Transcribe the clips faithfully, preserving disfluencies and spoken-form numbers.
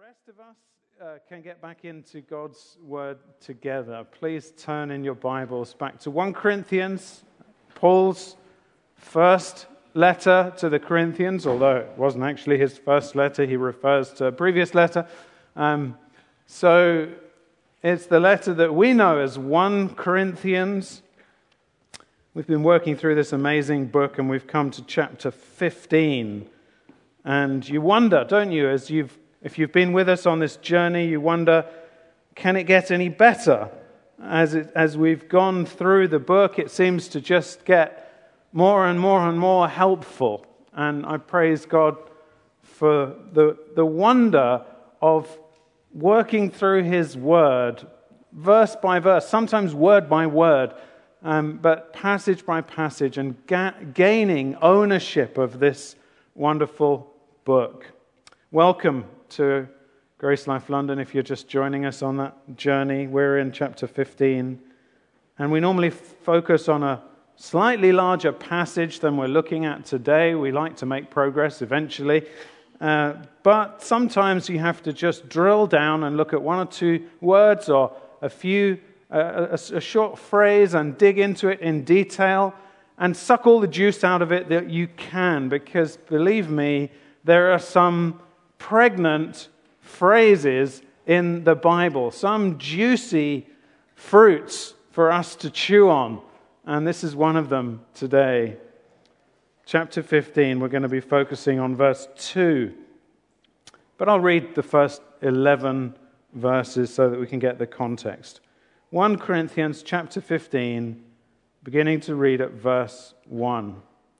rest of us uh, can get back into God's Word together, please turn in your Bibles back to First Corinthians, Paul's first letter to the Corinthians, although it wasn't actually his first letter, he refers to a previous letter. Um, so it's the letter that we know as First Corinthians. We've been working through this amazing book and we've come to chapter fifteen. And you wonder, don't you, as you've if you've been with us on this journey, you wonder, can it get any better? As it, as we've gone through the book, it seems to just get more and more and more helpful. And I praise God for the, the wonder of working through His Word, verse by verse, sometimes word by word, um, but passage by passage, and ga- gaining ownership of this wonderful book. Welcome to Grace Life London if you're just joining us on that journey. We're in chapter fifteen, and we normally focus on a slightly larger passage than we're looking at today. We like to make progress eventually, uh, but sometimes you have to just drill down and look at one or two words or a few, uh, a, a short phrase, and dig into it in detail and suck all the juice out of it that you can, because believe me, there are some pregnant phrases in the Bible, some juicy fruits for us to chew on, and this is one of them today. Chapter fifteen, we're going to be focusing on verse two, but I'll read the first eleven verses so that we can get the context. First Corinthians chapter fifteen, beginning to read at verse one.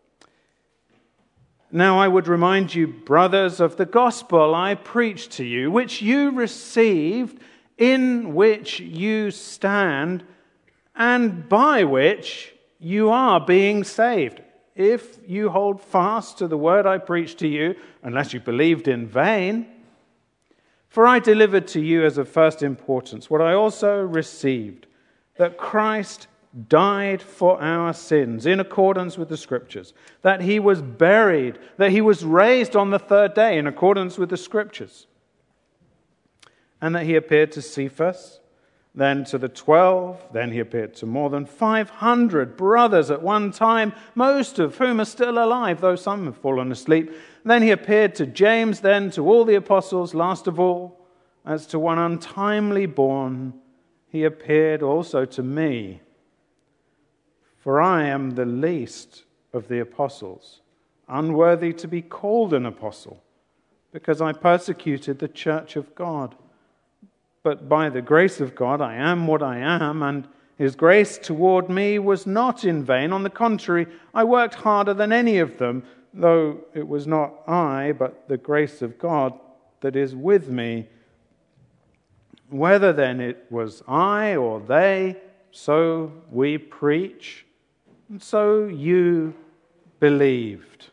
Now I would remind you, brothers, of the gospel I preached to you, which you received, in which you stand, and by which you are being saved, if you hold fast to the word I preached to you, unless you believed in vain. For I delivered to you as of first importance what I also received, that Christ died for our sins in accordance with the Scriptures, that He was buried, that He was raised on the third day in accordance with the Scriptures, and that He appeared to Cephas, then to the twelve, then He appeared to more than five hundred brothers at one time, most of whom are still alive, though some have fallen asleep. Then He appeared to James, then to all the apostles. Last of all, as to one untimely born, He appeared also to me. For I am the least of the apostles, unworthy to be called an apostle, because I persecuted the church of God. But by the grace of God I am what I am, and His grace toward me was not in vain. On the contrary, I worked harder than any of them, though it was not I, but the grace of God that is with me. Whether then it was I or they, so we preach, and so you believed.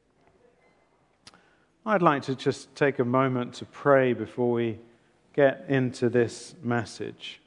I'd like to just take a moment to pray before we get into this message.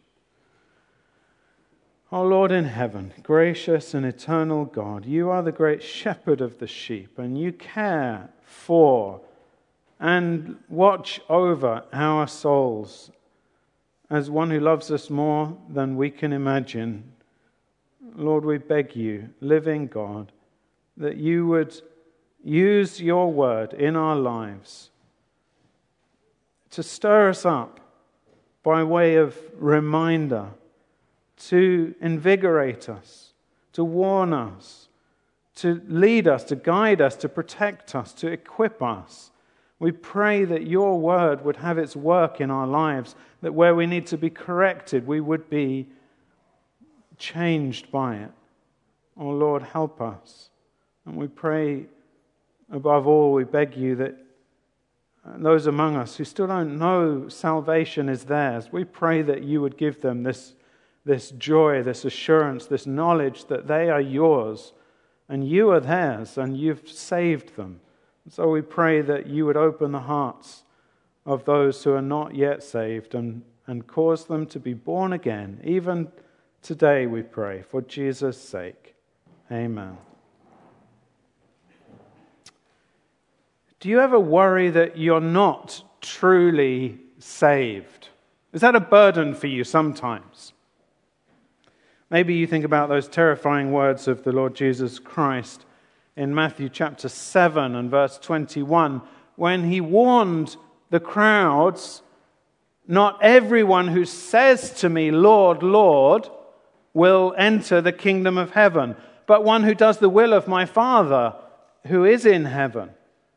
O Lord in heaven, gracious and eternal God, you are the great shepherd of the sheep, and you care for and watch over our souls as one who loves us more than we can imagine. Lord, we beg you, living God, that you would use your word in our lives to stir us up by way of reminder, to invigorate us, to warn us, to lead us, to guide us, to protect us, to equip us. We pray that your word would have its work in our lives, that where we need to be corrected, we would be changed by it. Oh Lord, help us. And we pray, above all, we beg you that those among us who still don't know salvation is theirs, we pray that you would give them this, this joy, this assurance, this knowledge that they are yours and you are theirs and you've saved them. So we pray that you would open the hearts of those who are not yet saved and, and cause them to be born again, even today, we pray, for Jesus' sake. Amen. Do you ever worry that you're not truly saved? Is that a burden for you sometimes? Maybe you think about those terrifying words of the Lord Jesus Christ in Matthew chapter seven and verse twenty-one, when he warned the crowds, "Not everyone who says to me, 'Lord, Lord,' will enter the kingdom of heaven, but one who does the will of my Father who is in heaven."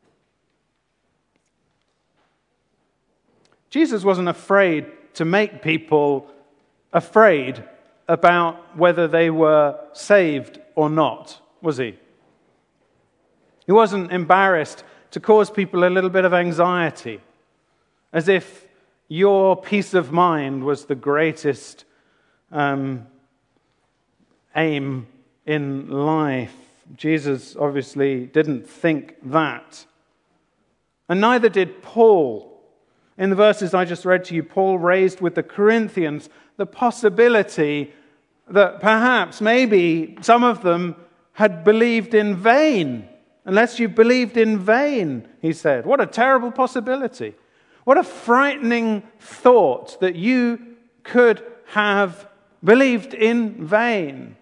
Jesus wasn't afraid to make people afraid about whether they were saved or not, was he? He wasn't embarrassed to cause people a little bit of anxiety, as if your peace of mind was the greatest um, aim in life. Jesus obviously didn't think that. And neither did Paul. In the verses I just read to you, Paul raised with the Corinthians the possibility that perhaps, maybe, some of them had believed in vain. Unless you believed in vain, he said. What a terrible possibility. What a frightening thought that you could have believed in vain.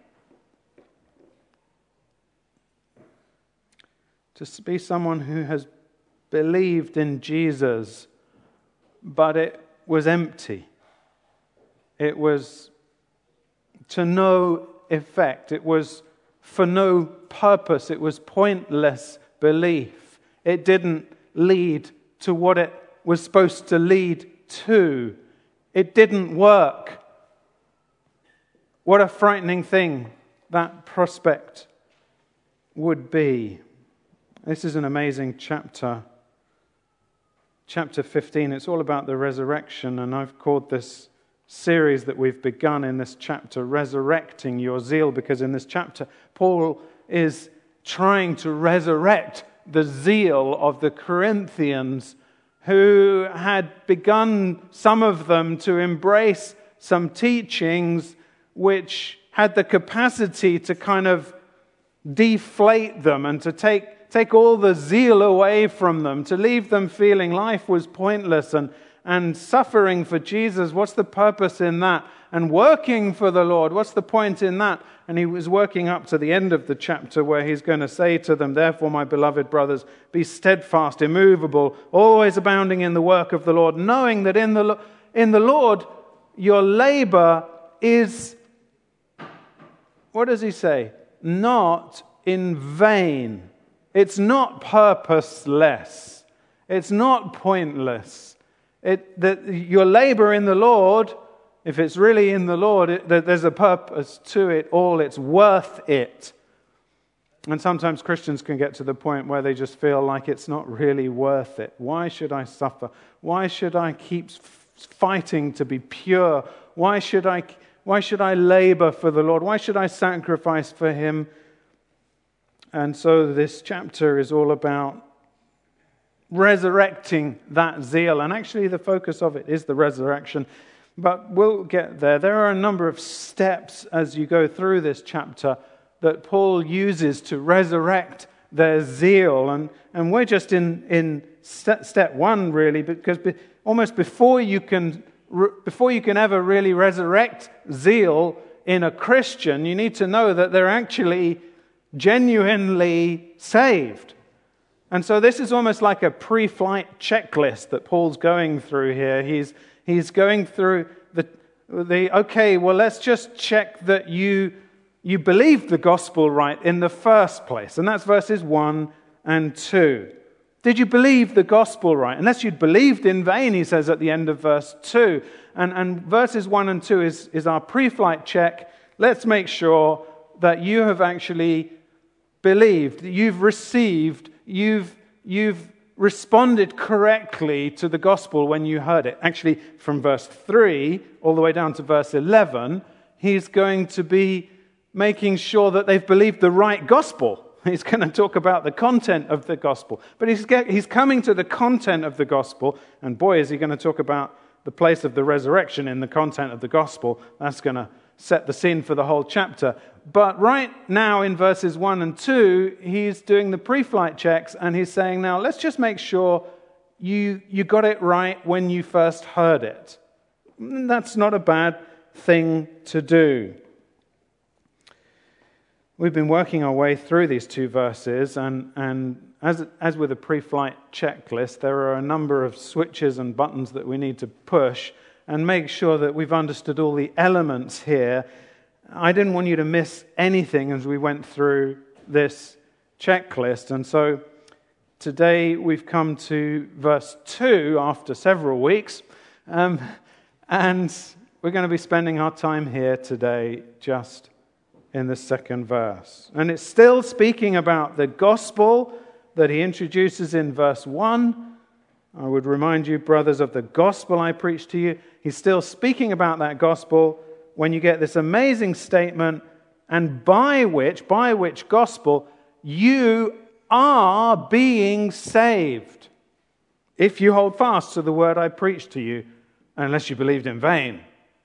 To be someone who has believed in Jesus, but it was empty. It was to no effect. It was for no purpose. It was pointless belief. It didn't lead to what it was supposed to lead to. It didn't work. What a frightening thing that prospect would be. This is an amazing chapter. Chapter fifteen, it's all about the resurrection, and I've called this series that we've begun in this chapter, Resurrecting Your Zeal, because in this chapter, Paul is trying to resurrect the zeal of the Corinthians, who had begun, some of them, to embrace some teachings which had the capacity to kind of deflate them and to take, take all the zeal away from them, to leave them feeling life was pointless and, and suffering for Jesus. What's the purpose in that? And working for the Lord, what's the point in that? And he was working up to the end of the chapter where he's going to say to them, "Therefore, my beloved brothers, be steadfast, immovable, always abounding in the work of the Lord, knowing that in the, in the Lord your labor is," what does he say? "Not in vain." It's not purposeless. It's not pointless. It, that your labor in the Lord, if it's really in the Lord, it, that there's a purpose to it all. It's worth it. And sometimes Christians can get to the point where they just feel like it's not really worth it. Why should I suffer? Why should I keep fighting to be pure? Why should I, why should I labor for the Lord? Why should I sacrifice for Him? And so this chapter is all about resurrecting that zeal. And actually the focus of it is the resurrection. But we'll get there. There are a number of steps as you go through this chapter that Paul uses to resurrect their zeal. And, and we're just in, in step, step one, really, because be, almost before you can before you can ever really resurrect zeal in a Christian, you need to know that they're actually genuinely saved. And so this is almost like a pre-flight checklist that Paul's going through here. He's he's going through the the okay, well, let's just check that you you believed the gospel right in the first place. And that's verses one and two. Did you believe the gospel right? Unless you'd believed in vain, he says at the end of verse two. And and verses one and two is, is our pre-flight check. Let's make sure that you have actually believed, you've received, you've you've responded correctly to the gospel when you heard it. Actually, from verse three all the way down to verse eleven, he's going to be making sure that they've believed the right gospel. He's going to talk about the content of the gospel. But he's get, he's coming to the content of the gospel, and boy, is he going to talk about the place of the resurrection in the content of the gospel. That's going to set the scene for the whole chapter. But right now in verses one and two, he's doing the pre-flight checks and he's saying, now let's just make sure you, you got it right when you first heard it. That's not a bad thing to do. We've been working our way through these two verses, and, and as, as with a pre-flight checklist, there are a number of switches and buttons that we need to push and make sure that we've understood all the elements here. I didn't want you to miss anything as we went through this checklist, and so today we've come to verse two after several weeks, um, and we're going to be spending our time here today just in the second verse. And it's still speaking about the gospel that he introduces in verse one. I would remind you, brothers, of the gospel I preached to you. He's still speaking about that gospel when you get this amazing statement, and by which, by which gospel, you are being saved, if you hold fast to the word I preached to you, unless you believed in vain.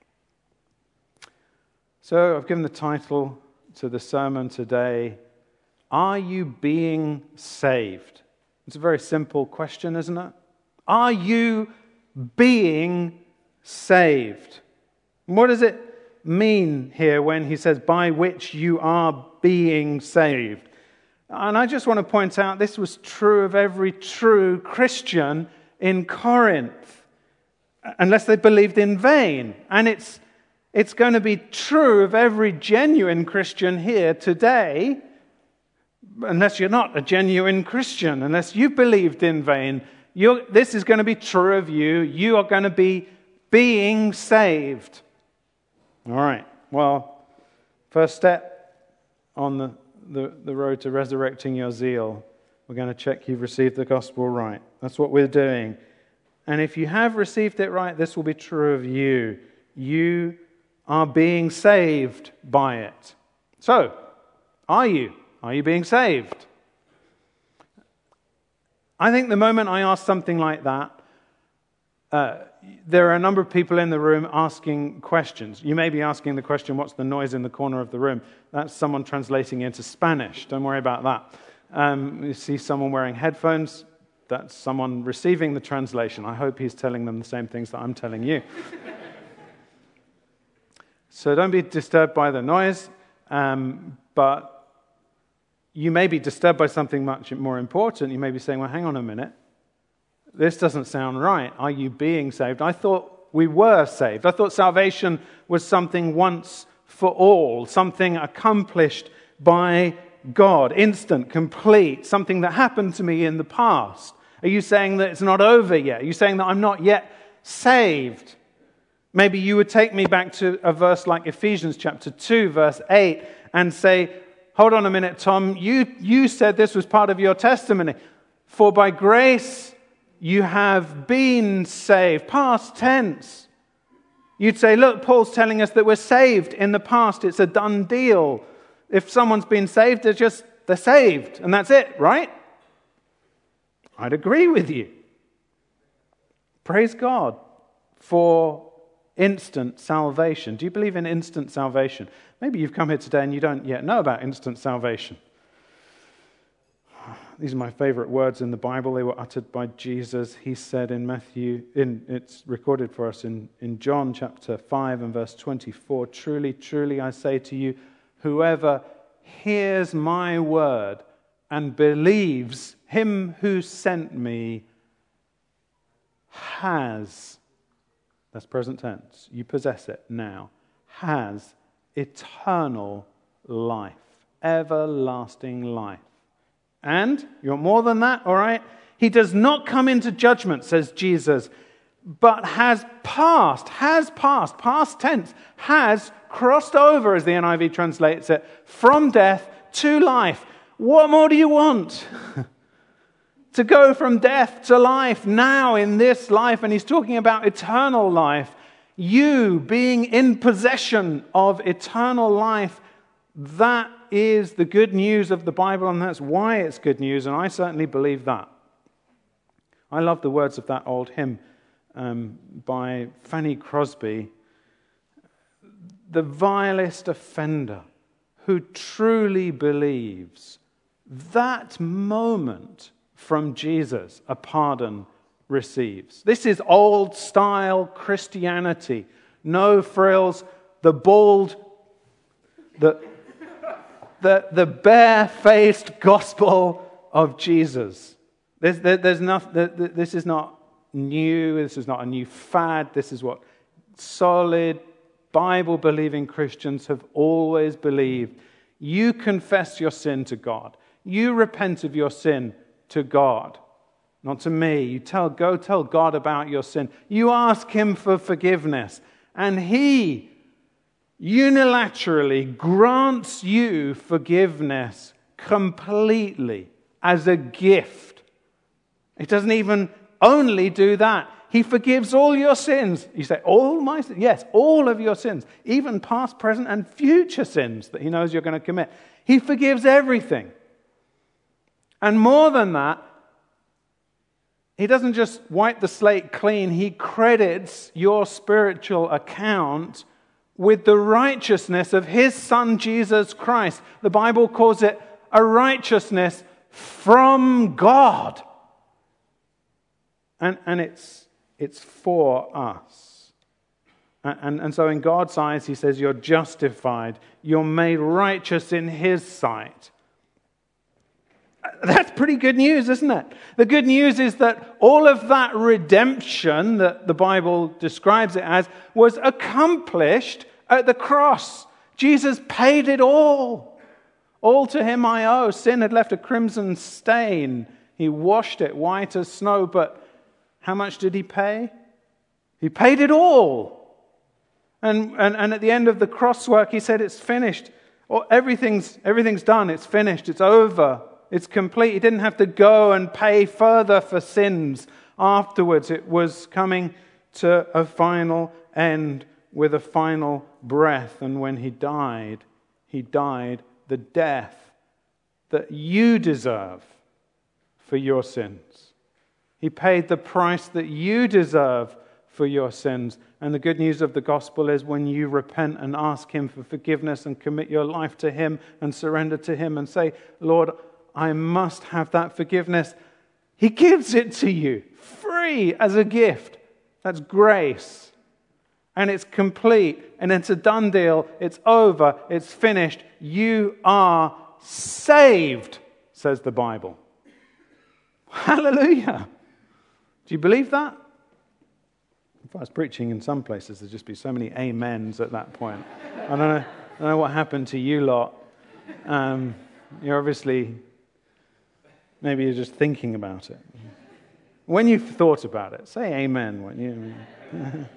So I've given the title to the sermon today, Are You Being Saved? It's a very simple question, isn't it? Are you being saved? What does it mean here when he says, by which you are being saved? And I just want to point out this was true of every true Christian in Corinth, unless they believed in vain. And it's it's going to be true of every genuine Christian here today, unless you're not a genuine Christian, unless you believed in vain. You're, this is going to be true of you. You are going to be being saved. All right. Well, first step on the, the, the road to resurrecting your zeal, we're going to check you've received the gospel right. That's what we're doing. And if you have received it right, this will be true of you. You are being saved by it. So, are you? Are you being saved? I think the moment I ask something like that, uh, there are a number of people in the room asking questions. You may be asking the question, what's the noise in the corner of the room? That's someone translating into Spanish. Don't worry about that. Um, you see someone wearing headphones. That's someone receiving the translation. I hope he's telling them the same things that I'm telling you. So don't be disturbed by the noise, um, but you may be disturbed by something much more important. You may be saying, well, hang on a minute. This doesn't sound right. Are you being saved? I thought we were saved. I thought salvation was something once for all, something accomplished by God, instant, complete, something that happened to me in the past. Are you saying that it's not over yet? Are you saying that I'm not yet saved? Maybe you would take me back to a verse like Ephesians chapter two, verse eight, and say, hold on a minute, Tom, you, you said this was part of your testimony. For by grace you have been saved. Past tense. You'd say, look, Paul's telling us that we're saved in the past. It's a done deal. If someone's been saved, they're just, they're saved. And that's it, right? I'd agree with you. Praise God for instant salvation. Do you believe in instant salvation? Maybe you've come here today and you don't yet know about instant salvation. These are my favorite words in the Bible. They were uttered by Jesus. He said in Matthew, in, it's recorded for us in, in John chapter five and verse twenty-four, truly, truly, I say to you, whoever hears my word and believes him who sent me has, that's present tense, you possess it now, has eternal life, everlasting life. And, you want more than that, all right? He does not come into judgment, says Jesus, but has passed, has passed, past tense, has crossed over, as the N I V translates it, from death to life. What more do you want? To go from death to life now in this life, and he's talking about eternal life. You being in possession of eternal life, that is the good news of the Bible, and that's why it's good news, and I certainly believe that. I love the words of that old hymn um, by Fanny Crosby. The vilest offender who truly believes, that moment from Jesus, a pardon receives. This is old-style Christianity. No frills, the bald, the, the, the bare-faced gospel of Jesus. There's, there, there's nothing, this is not new, this is not a new fad, this is what solid, Bible-believing Christians have always believed. You confess your sin to God. You repent of your sin to God, not to me. You tell, go tell God about your sin. You ask Him for forgiveness, and He unilaterally grants you forgiveness completely as a gift. He doesn't even only do that. He forgives all your sins. You say, all my sins? Yes, all of your sins, even past, present, and future sins that He knows you're going to commit. He forgives everything. And more than that, He doesn't just wipe the slate clean. He credits your spiritual account with the righteousness of His Son, Jesus Christ. The Bible calls it a righteousness from God. And, and it's It's for us. And, and so in God's eyes, He says, you're justified. You're made righteous in His sight. That's pretty good news, isn't it? The good news is that all of that redemption that the Bible describes it as was accomplished at the cross. Jesus paid it all. All to Him I owe. Sin had left a crimson stain. He washed it white as snow, but how much did He pay? He paid it all. And, and, and at the end of the cross work, He said, it's finished. Or everything's, everything's done. It's finished. It's over. It's complete. He didn't have to go and pay further for sins afterwards. It was coming to a final end with a final breath. And when He died, He died the death that you deserve for your sins. He paid the price that you deserve for your sins. And the good news of the gospel is when you repent and ask Him for forgiveness and commit your life to Him and surrender to Him and say, Lord, I must have that forgiveness. He gives it to you free as a gift. That's grace. And it's complete. And it's a done deal. It's over. It's finished. You are saved, says the Bible. Hallelujah. Do you believe that? If I was preaching in some places, there'd just be so many amens at that point. I don't know, I don't know what happened to you lot. Um, you're obviously, maybe you're just thinking about it. When you've thought about it, say amen. When you.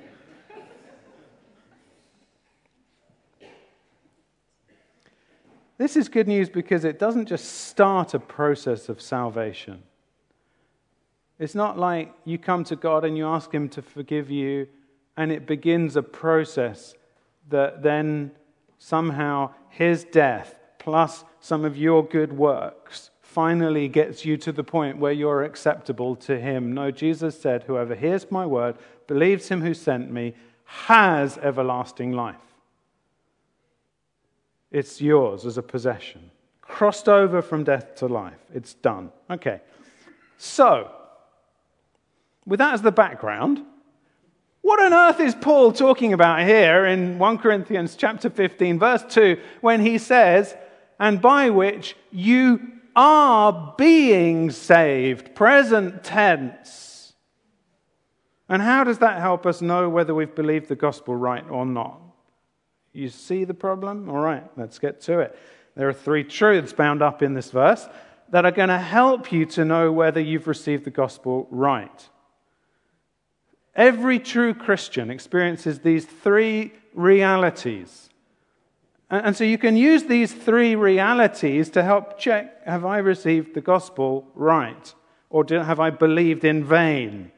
This is good news because it doesn't just start a process of salvation. It's not like you come to God and you ask Him to forgive you and it begins a process that then somehow His death plus some of your good works finally gets you to the point where you're acceptable to Him. No, Jesus said, whoever hears my word, believes Him who sent me, has everlasting life. It's yours as a possession. Crossed over from death to life. It's done. Okay. So, with that as the background, what on earth is Paul talking about here in First Corinthians chapter fifteen, verse two, when he says, and by which you are being saved, present tense. And how does that help us know whether we've believed the gospel right or not? You see the problem? All right, let's get to it. There are three truths bound up in this verse that are going to help you to know whether you've received the gospel right. Every true Christian experiences these three realities. And so you can use these three realities to help check, have I received the gospel right? Or have I believed in vain?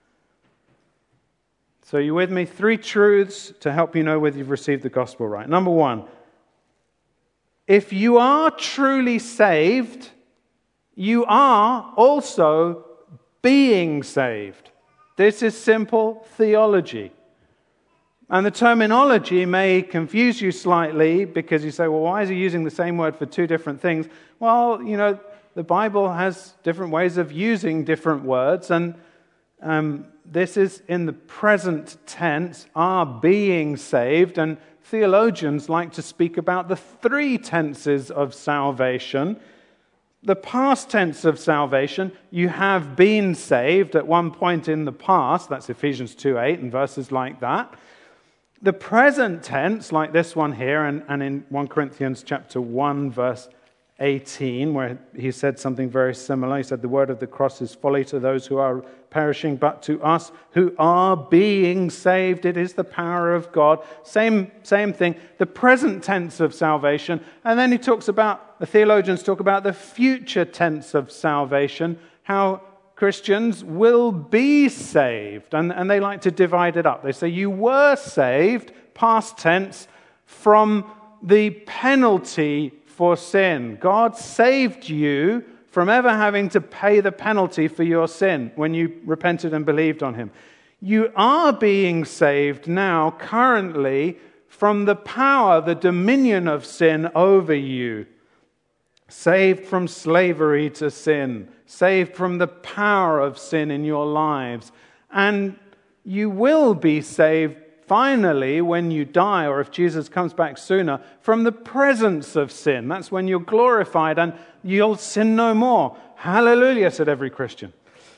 So you with me? Three truths to help you know whether you've received the gospel right. Number one, if you are truly saved, you are also being saved. This is simple theology. And the terminology may confuse you slightly because you say, well, why is he using the same word for two different things? Well, you know, the Bible has different ways of using different words, and Um, this is in the present tense, are being saved, and theologians like to speak about the three tenses of salvation. The past tense of salvation, you have been saved at one point in the past. That's Ephesians two eight and verses like that. The present tense, like this one here, and, and in First Corinthians chapter one, verse eighteen, where he said something very similar. He said, the word of the cross is folly to those who are perishing, but to us who are being saved, it is the power of God. Same, same thing. The present tense of salvation. And then he talks about, the theologians talk about the future tense of salvation, how Christians will be saved. And, and they like to divide it up. They say, you were saved, past tense, from the penalty for sin. God saved you from ever having to pay the penalty for your sin when you repented and believed on him. You are being saved now, currently, from the power, the dominion of sin over you. Saved from slavery to sin. Saved from the power of sin in your lives. And you will be saved finally, when you die, or if Jesus comes back sooner, from the presence of sin. That's when you're glorified and you'll sin no more. Hallelujah, said every Christian.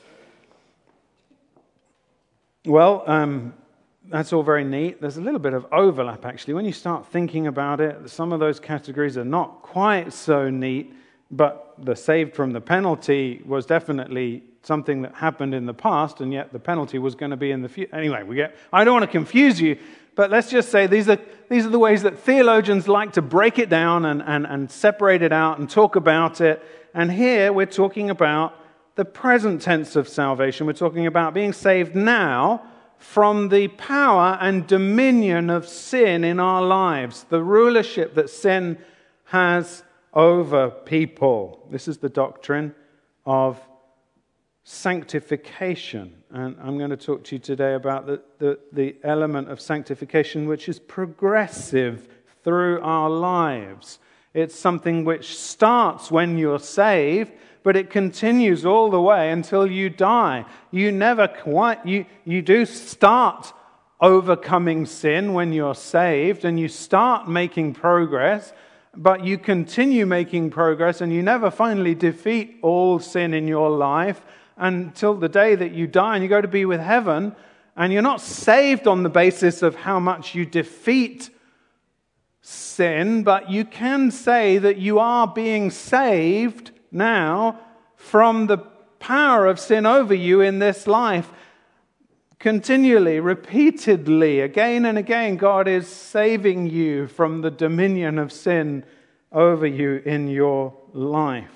Well, um, that's all very neat. There's a little bit of overlap, actually. When you start thinking about it, some of those categories are not quite so neat, but the saved from the penalty was definitely something that happened in the past, and yet the penalty was going to be in the future. Anyway, we get. I don't want to confuse you, but let's just say these are these are the ways that theologians like to break it down and, and, and separate it out and talk about it. And here we're talking about the present tense of salvation. We're talking about being saved now from the power and dominion of sin in our lives, the rulership that sin has over people. This is the doctrine of sanctification. And I'm going to talk to you today about the, the, the element of sanctification which is progressive through our lives. It's something which starts when you're saved, but it continues all the way until you die. You never quite, you, you do start overcoming sin when you're saved, and you start making progress, but you continue making progress, and you never finally defeat all sin in your life until the day that you die and you go to be with heaven. And you're not saved on the basis of how much you defeat sin, but you can say that you are being saved now from the power of sin over you in this life. Continually, repeatedly, again and again, God is saving you from the dominion of sin over you in your life.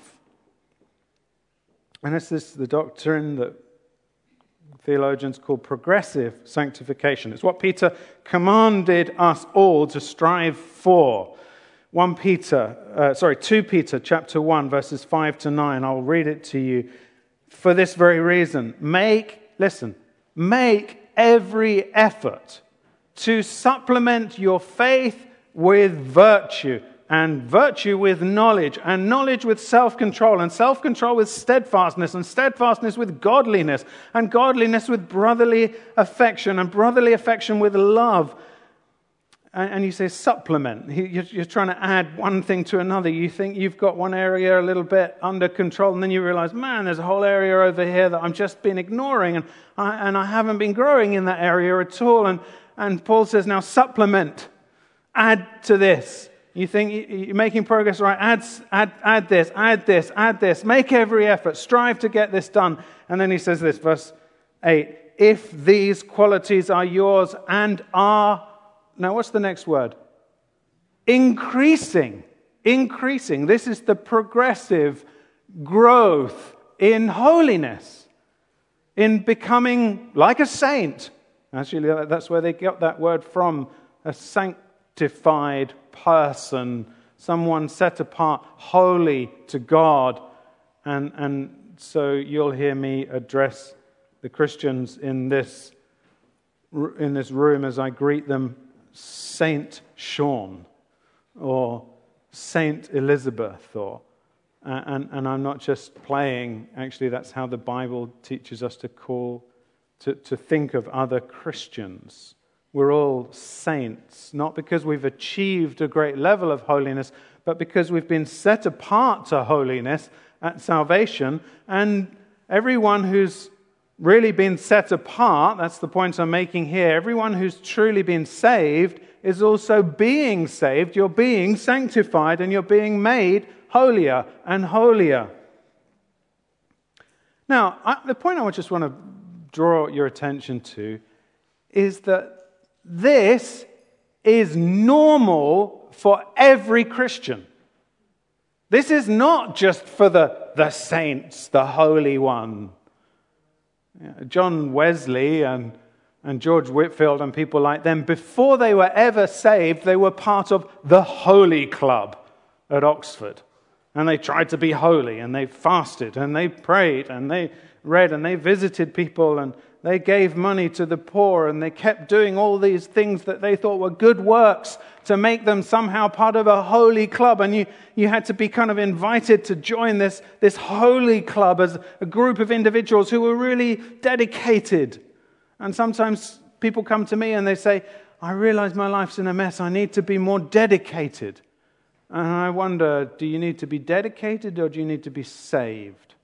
And this is the doctrine that theologians call progressive sanctification. It's what Peter commanded us all to strive for. One Peter, uh, sorry, two Peter chapter one, verses five to nine. I'll read it to you. For this very reason, make, listen, make every effort to supplement your faith with virtue, and virtue with knowledge, and knowledge with self-control, and self-control with steadfastness, and steadfastness with godliness, and godliness with brotherly affection, and brotherly affection with love. And, and you say supplement. You're, you're trying to add one thing to another. You think you've got one area a little bit under control, and then you realize, man, there's a whole area over here that I've just been ignoring, and I, and I haven't been growing in that area at all. And, and Paul says, now supplement. Add to this. You think you're making progress, right? Add, add, add this, add this, add this. Make every effort. Strive to get this done. And then he says this, verse eight. If these qualities are yours and are, now what's the next word? Increasing. Increasing. This is the progressive growth in holiness, in becoming like a saint. Actually, that's where they got that word from, a sanctified person, someone set apart, holy to God. And, and so you'll hear me address the Christians in this, in this room as I greet them, Saint Sean or Saint Elizabeth, or and, and I'm not just playing. Actually, that's how the Bible teaches us to call to, to think of other Christians. We're all saints, not because we've achieved a great level of holiness, but because we've been set apart to holiness at salvation. And everyone who's really been set apart, that's the point I'm making here, everyone who's truly been saved is also being saved. You're being sanctified and you're being made holier and holier. Now, I, the point I just want to draw your attention to is that this is normal for every Christian. This is not just for the, the saints, the holy one. John Wesley and, and George Whitefield and people like them, before they were ever saved, they were part of the Holy Club at Oxford. And they tried to be holy, and they fasted, and they prayed, and they read, and they visited people, and they gave money to the poor, and they kept doing all these things that they thought were good works to make them somehow part of a holy club. And you, you had to be kind of invited to join this, this holy club as a group of individuals who were really dedicated. And sometimes people come to me and they say, I realize my life's in a mess. I need to be more dedicated. And I wonder, do you need to be dedicated or do you need to be saved?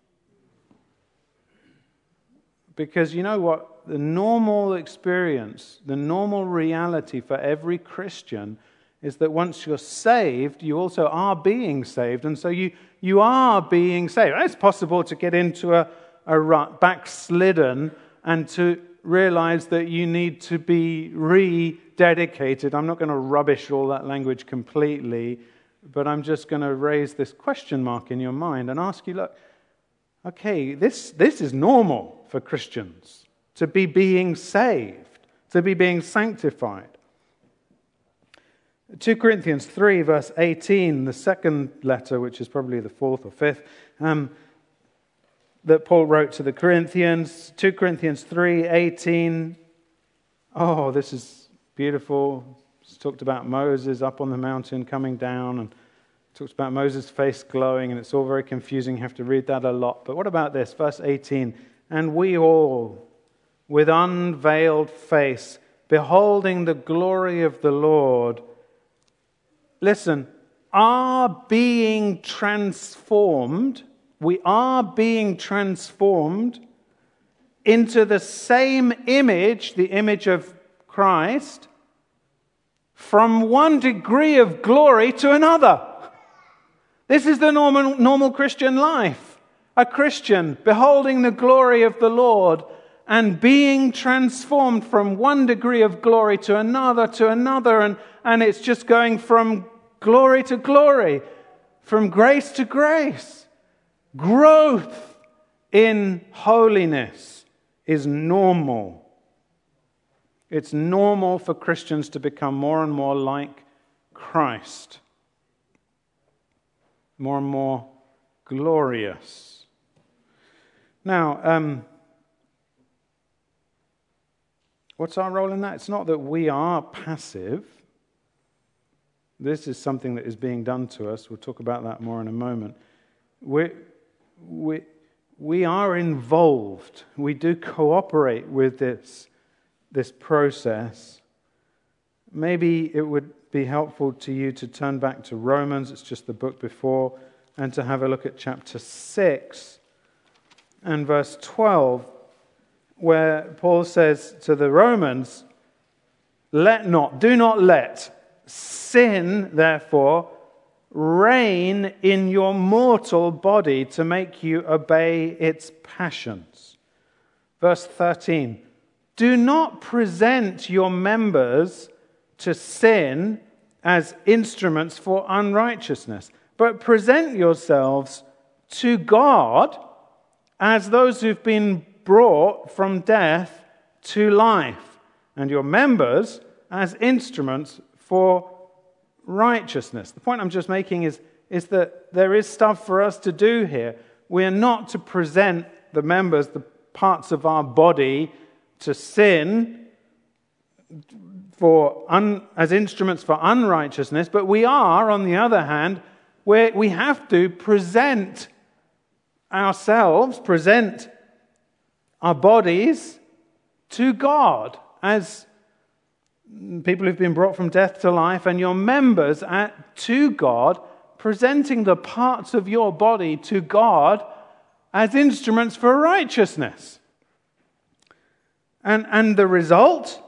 Because you know what? The normal experience, the normal reality for every Christian is that once you're saved, you also are being saved. And so you, you are being saved. It's possible to get into a, a rut, backslidden, and to realize that you need to be rededicated. I'm not going to rubbish all that language completely, but I'm just going to raise this question mark in your mind and ask you, look, okay, this, this is normal for Christians, to be being saved, to be being sanctified. Second Corinthians three, verse eighteen, the second letter, which is probably the fourth or fifth, um, that Paul wrote to the Corinthians. Second Corinthians three, eighteen. Oh, this is beautiful. It's talked about Moses up on the mountain coming down, and talks about Moses' face glowing, and it's all very confusing. You have to read that a lot. But what about this? Verse eighteen. And we all, with unveiled face, beholding the glory of the Lord, listen, are being transformed. We are being transformed into the same image, the image of Christ, from one degree of glory to another. This is the normal, normal Christian life. A Christian beholding the glory of the Lord and being transformed from one degree of glory to another, to another, and, and it's just going from glory to glory, from grace to grace. Growth in holiness is normal. It's normal for Christians to become more and more like Christ, more and more glorious. Now, um, what's our role in that? It's not that we are passive. This is something that is being done to us. We'll talk about that more in a moment. We we we are involved. We do cooperate with this this process. Maybe it would be helpful to you to turn back to Romans. It's just the book before, and to have a look at chapter six. And verse twelve, where Paul says to the Romans, let not, do not let sin, therefore, reign in your mortal body to make you obey its passions. Verse thirteen, do not present your members to sin as instruments for unrighteousness, but present yourselves to God as those who've been brought from death to life, and your members as instruments for righteousness. The point I'm just making is, is that there is stuff for us to do here. We're not to present the members, the parts of our body, to sin for un, as instruments for unrighteousness, but we are, on the other hand, where we have to present ourselves, present our bodies to God as people who've been brought from death to life, and your members at, to God, presenting the parts of your body to God as instruments for righteousness. And, and the result,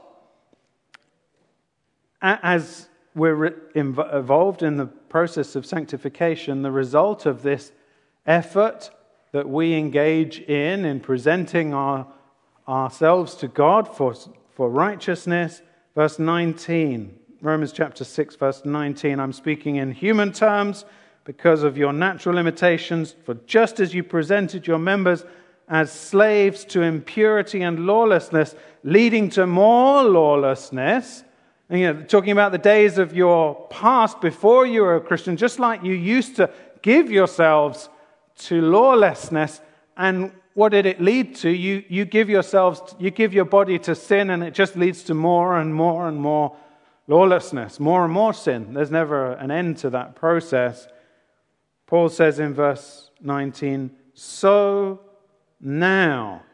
as we're involved in the process of sanctification, the result of this effort that we engage in, in presenting our, ourselves to God for, for righteousness, verse nineteen, Romans chapter six, verse nineteen, I'm speaking in human terms because of your natural limitations, for just as you presented your members as slaves to impurity and lawlessness, leading to more lawlessness, and, you know, talking about the days of your past before you were a Christian, just like you used to give yourselves to lawlessness, and what did it lead to? You, you give yourselves, you give your body to sin, and it just leads to more and more and more lawlessness, more and more sin. There's never an end to that process. Paul says in verse nineteen, so now.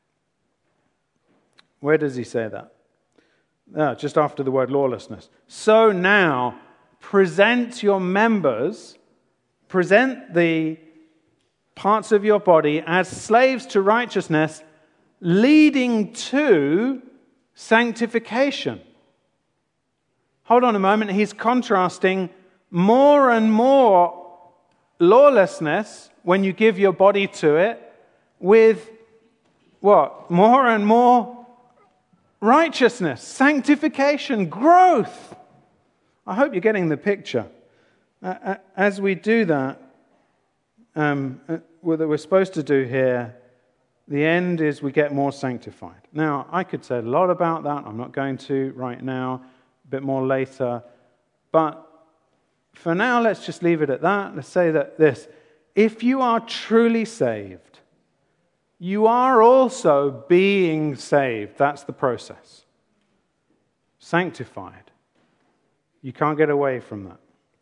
Where does he say that? Oh, just after the word lawlessness. So now, present your members, present the parts of your body as slaves to righteousness, leading to sanctification. Hold on a moment. He's contrasting more and more lawlessness when you give your body to it with what? More and more righteousness, sanctification, growth. I hope you're getting the picture. Uh, as we do that, Um, what we're supposed to do here, the end is we get more sanctified. Now, I could say a lot about that. I'm not going to right now, a bit more later. But for now, let's just leave it at that. Let's say that this, if you are truly saved, you are also being saved. That's the process. Sanctified. You can't get away from that.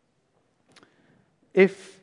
If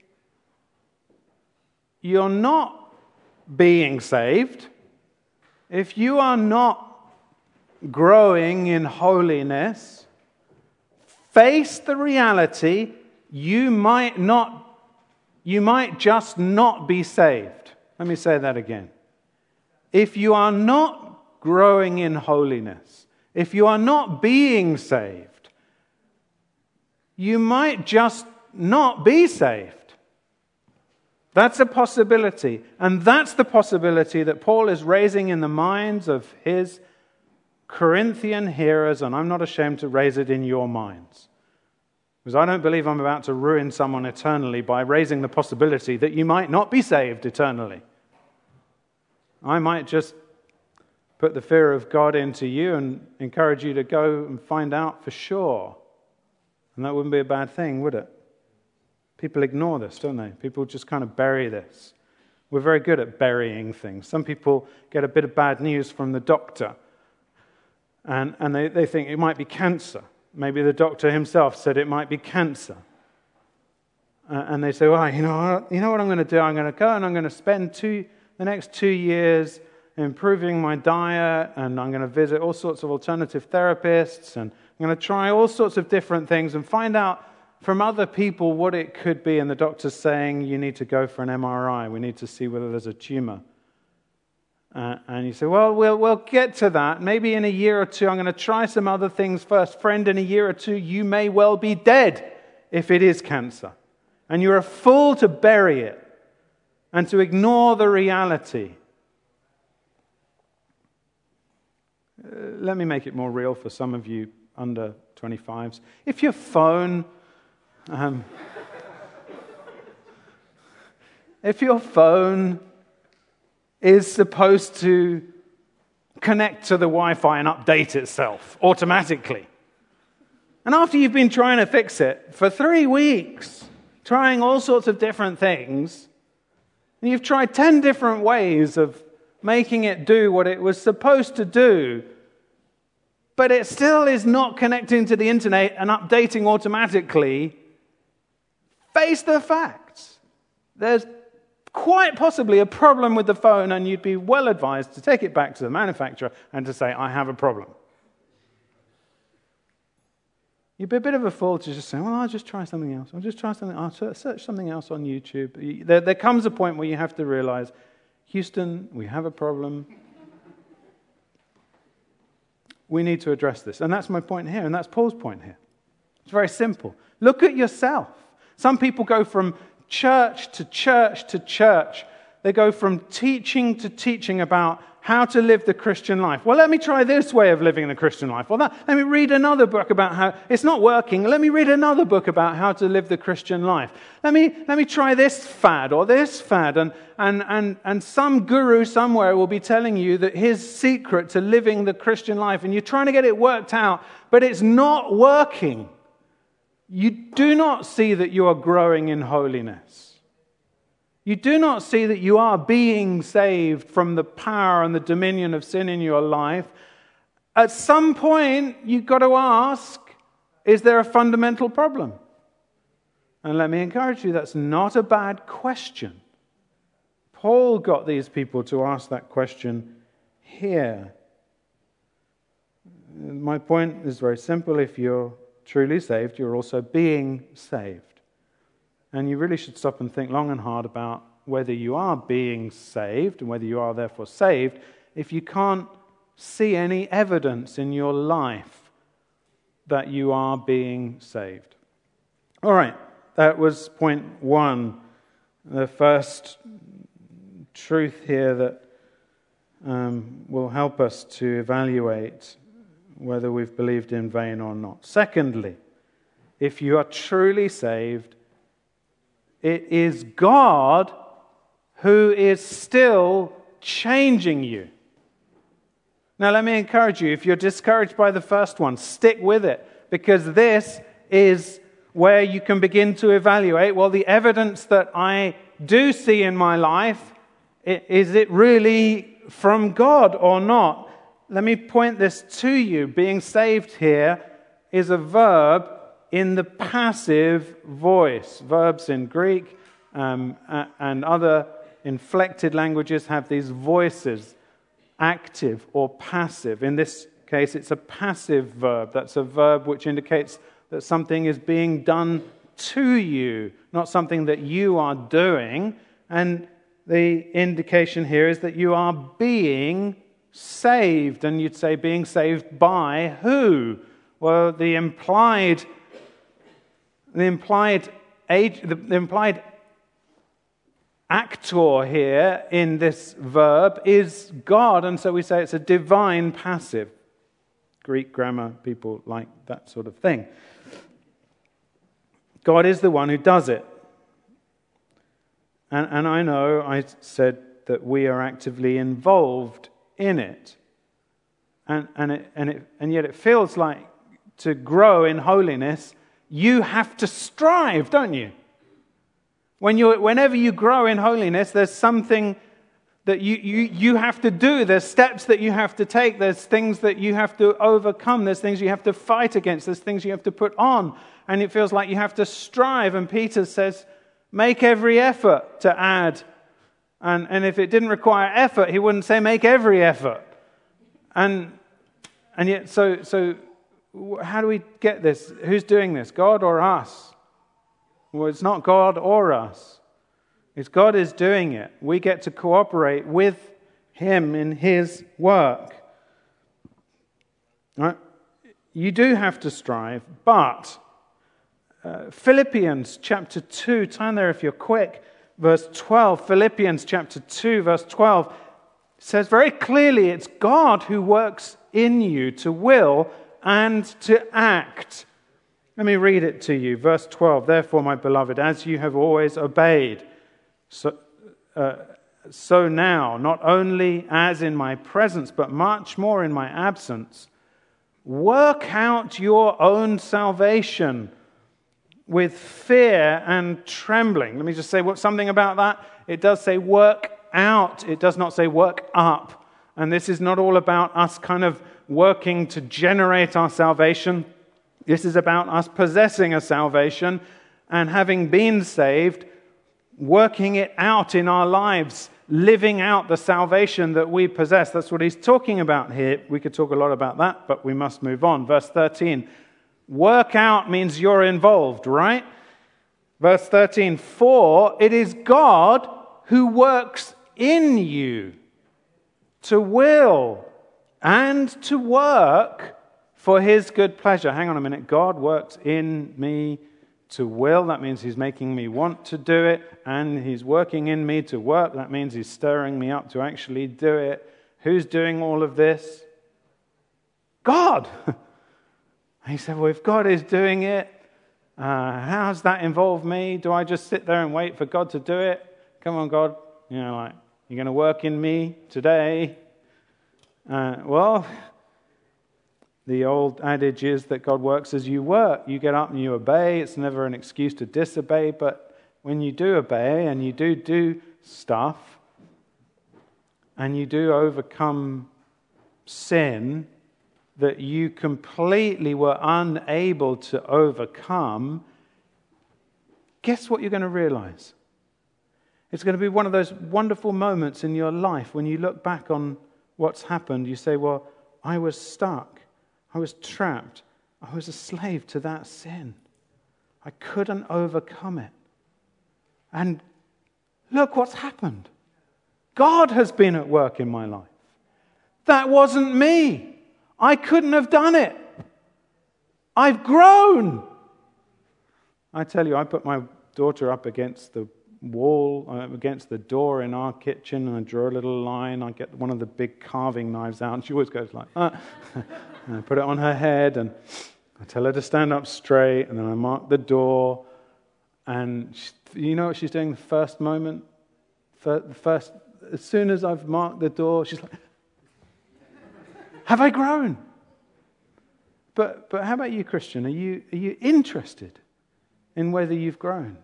you're not being saved, if you are not growing in holiness, face the reality you might not, you might just not be saved. Let me say that again. If you are not growing in holiness, if you are not being saved, you might just not be saved. That's a possibility. And that's the possibility that Paul is raising in the minds of his Corinthian hearers, and I'm not ashamed to raise it in your minds. Because I don't believe I'm about to ruin someone eternally by raising the possibility that you might not be saved eternally. I might just put the fear of God into you and encourage you to go and find out for sure. And that wouldn't be a bad thing, would it? People ignore this, don't they? People just kind of bury this. We're very good at burying things. Some people get a bit of bad news from the doctor, and, and they, they think it might be cancer. Maybe the doctor himself said it might be cancer. Uh, and they say, well, you know, you know what I'm going to do? I'm going to go and I'm going to spend two, the next two years improving my diet, and I'm going to visit all sorts of alternative therapists, and I'm going to try all sorts of different things and find out from other people what it could be, and the doctor's saying you need to go for an M R I. We need to see whether there's a tumor. Uh, and you say, well, well, we'll get to that. Maybe in a year or two, I'm going to try some other things first. Friend, in a year or two, you may well be dead if it is cancer. And you're a fool to bury it and to ignore the reality. Uh, let me make it more real for some of you under twenty-fives. If your phone... Um, if your phone is supposed to connect to the Wi-Fi and update itself automatically, and after you've been trying to fix it for three weeks, trying all sorts of different things, and you've tried ten different ways of making it do what it was supposed to do, but it still is not connecting to the internet and updating automatically, face the facts. There's quite possibly a problem with the phone, and you'd be well advised to take it back to the manufacturer and to say, I have a problem. You'd be a bit of a fool to just say, well, I'll just try something else. I'll just try something. I'll search something else on YouTube. There, there comes a point where you have to realize, Houston, we have a problem. We need to address this. And that's my point here, and that's Paul's point here. It's very simple. Look at yourself. Some people go from church to church to church. They go from teaching to teaching about how to live the Christian life. Well, let me try this way of living the Christian life. Well, that, let me read another book about how it's not working. Let me read another book about how to live the Christian life. Let me let me try this fad or this fad. And, and, and, and some guru somewhere will be telling you that his secret to living the Christian life, and you're trying to get it worked out, but it's not working. You do not see that you are growing in holiness. You do not see that you are being saved from the power and the dominion of sin in your life. At some point, you've got to ask, is there a fundamental problem? And let me encourage you, that's not a bad question. Paul got these people to ask that question here. My point is very simple. If you're truly saved, you're also being saved. And you really should stop and think long and hard about whether you are being saved and whether you are therefore saved if you can't see any evidence in your life that you are being saved. All right, that was point one. The first truth here that um, will help us to evaluate whether we've believed in vain or not. Secondly, if you are truly saved, it is God who is still changing you. Now, let me encourage you, if you're discouraged by the first one, stick with it, because this is where you can begin to evaluate, well, the evidence that I do see in my life, is it really from God or not? Let me point this to you. Being saved here is a verb in the passive voice. Verbs in Greek um, and other inflected languages have these voices, active or passive. In this case, it's a passive verb. That's a verb which indicates that something is being done to you, not something that you are doing. And the indication here is that you are being saved. And you'd say, being saved by who? Well, the implied The implied age, the implied actor here in this verb is God, and so we say it's a divine passive. Greek grammar people like that sort of thing. God is the one who does it. And, and I know I said that we are actively involved in it. And, and, it, and, it, and yet it feels like to grow in holiness, you have to strive, don't you? When you, whenever you grow in holiness, there's something that you, you, you have to do. There's steps that you have to take. There's things that you have to overcome. There's things you have to fight against. There's things you have to put on. And it feels like you have to strive. And Peter says, make every effort to add. And, and if it didn't require effort, he wouldn't say make every effort. And, and yet, so... so how do we get this? Who's doing this? God or us? Well, it's not God or us. It's God is doing it. We get to cooperate with Him in His work. Right? You do have to strive, but uh, Philippians chapter two, turn there if you're quick, verse twelve. Philippians chapter two, verse twelve says very clearly it's God who works in you to will and to act. Let me read it to you. Verse twelve, therefore, my beloved, as you have always obeyed, so, uh, so now, not only as in my presence, but much more in my absence, work out your own salvation with fear and trembling. Let me just say what, something about that. It does say work out. It does not say work up. And this is not all about us kind of working to generate our salvation. This is about us possessing a salvation and having been saved, working it out in our lives, living out the salvation that we possess. That's what he's talking about here. We could talk a lot about that, but we must move on. Verse thirteen. Work out means you're involved, right? Verse thirteen. For it is God who works in you to will and to work for his good pleasure. Hang on a minute. God works in me to will. That means he's making me want to do it. And he's working in me to work. That means he's stirring me up to actually do it. Who's doing all of this? God. He said, well, if God is doing it, uh, how does that involve me? Do I just sit there and wait for God to do it? Come on, God. You know, like, you're going to work in me today. Uh, well, the old adage is that God works as you work. You get up and you obey. It's never an excuse to disobey. But when you do obey and you do do stuff and you do overcome sin that you completely were unable to overcome, guess what you're going to realize? It's going to be one of those wonderful moments in your life when you look back on what's happened. You say, well, I was stuck. I was trapped. I was a slave to that sin. I couldn't overcome it. And look what's happened. God has been at work in my life. That wasn't me. I couldn't have done it. I've grown. I tell you, I put my daughter up against the wall, uh, against the door in our kitchen, and I draw a little line. I get one of the big carving knives out, and she always goes like, ah. And I put it on her head, and I tell her to stand up straight, and then I mark the door. And she, you know what she's doing the first moment? The first, as soon as I've marked the door, she's like, have I grown? But but how about you, Christian? Are you are you interested in whether you've grown?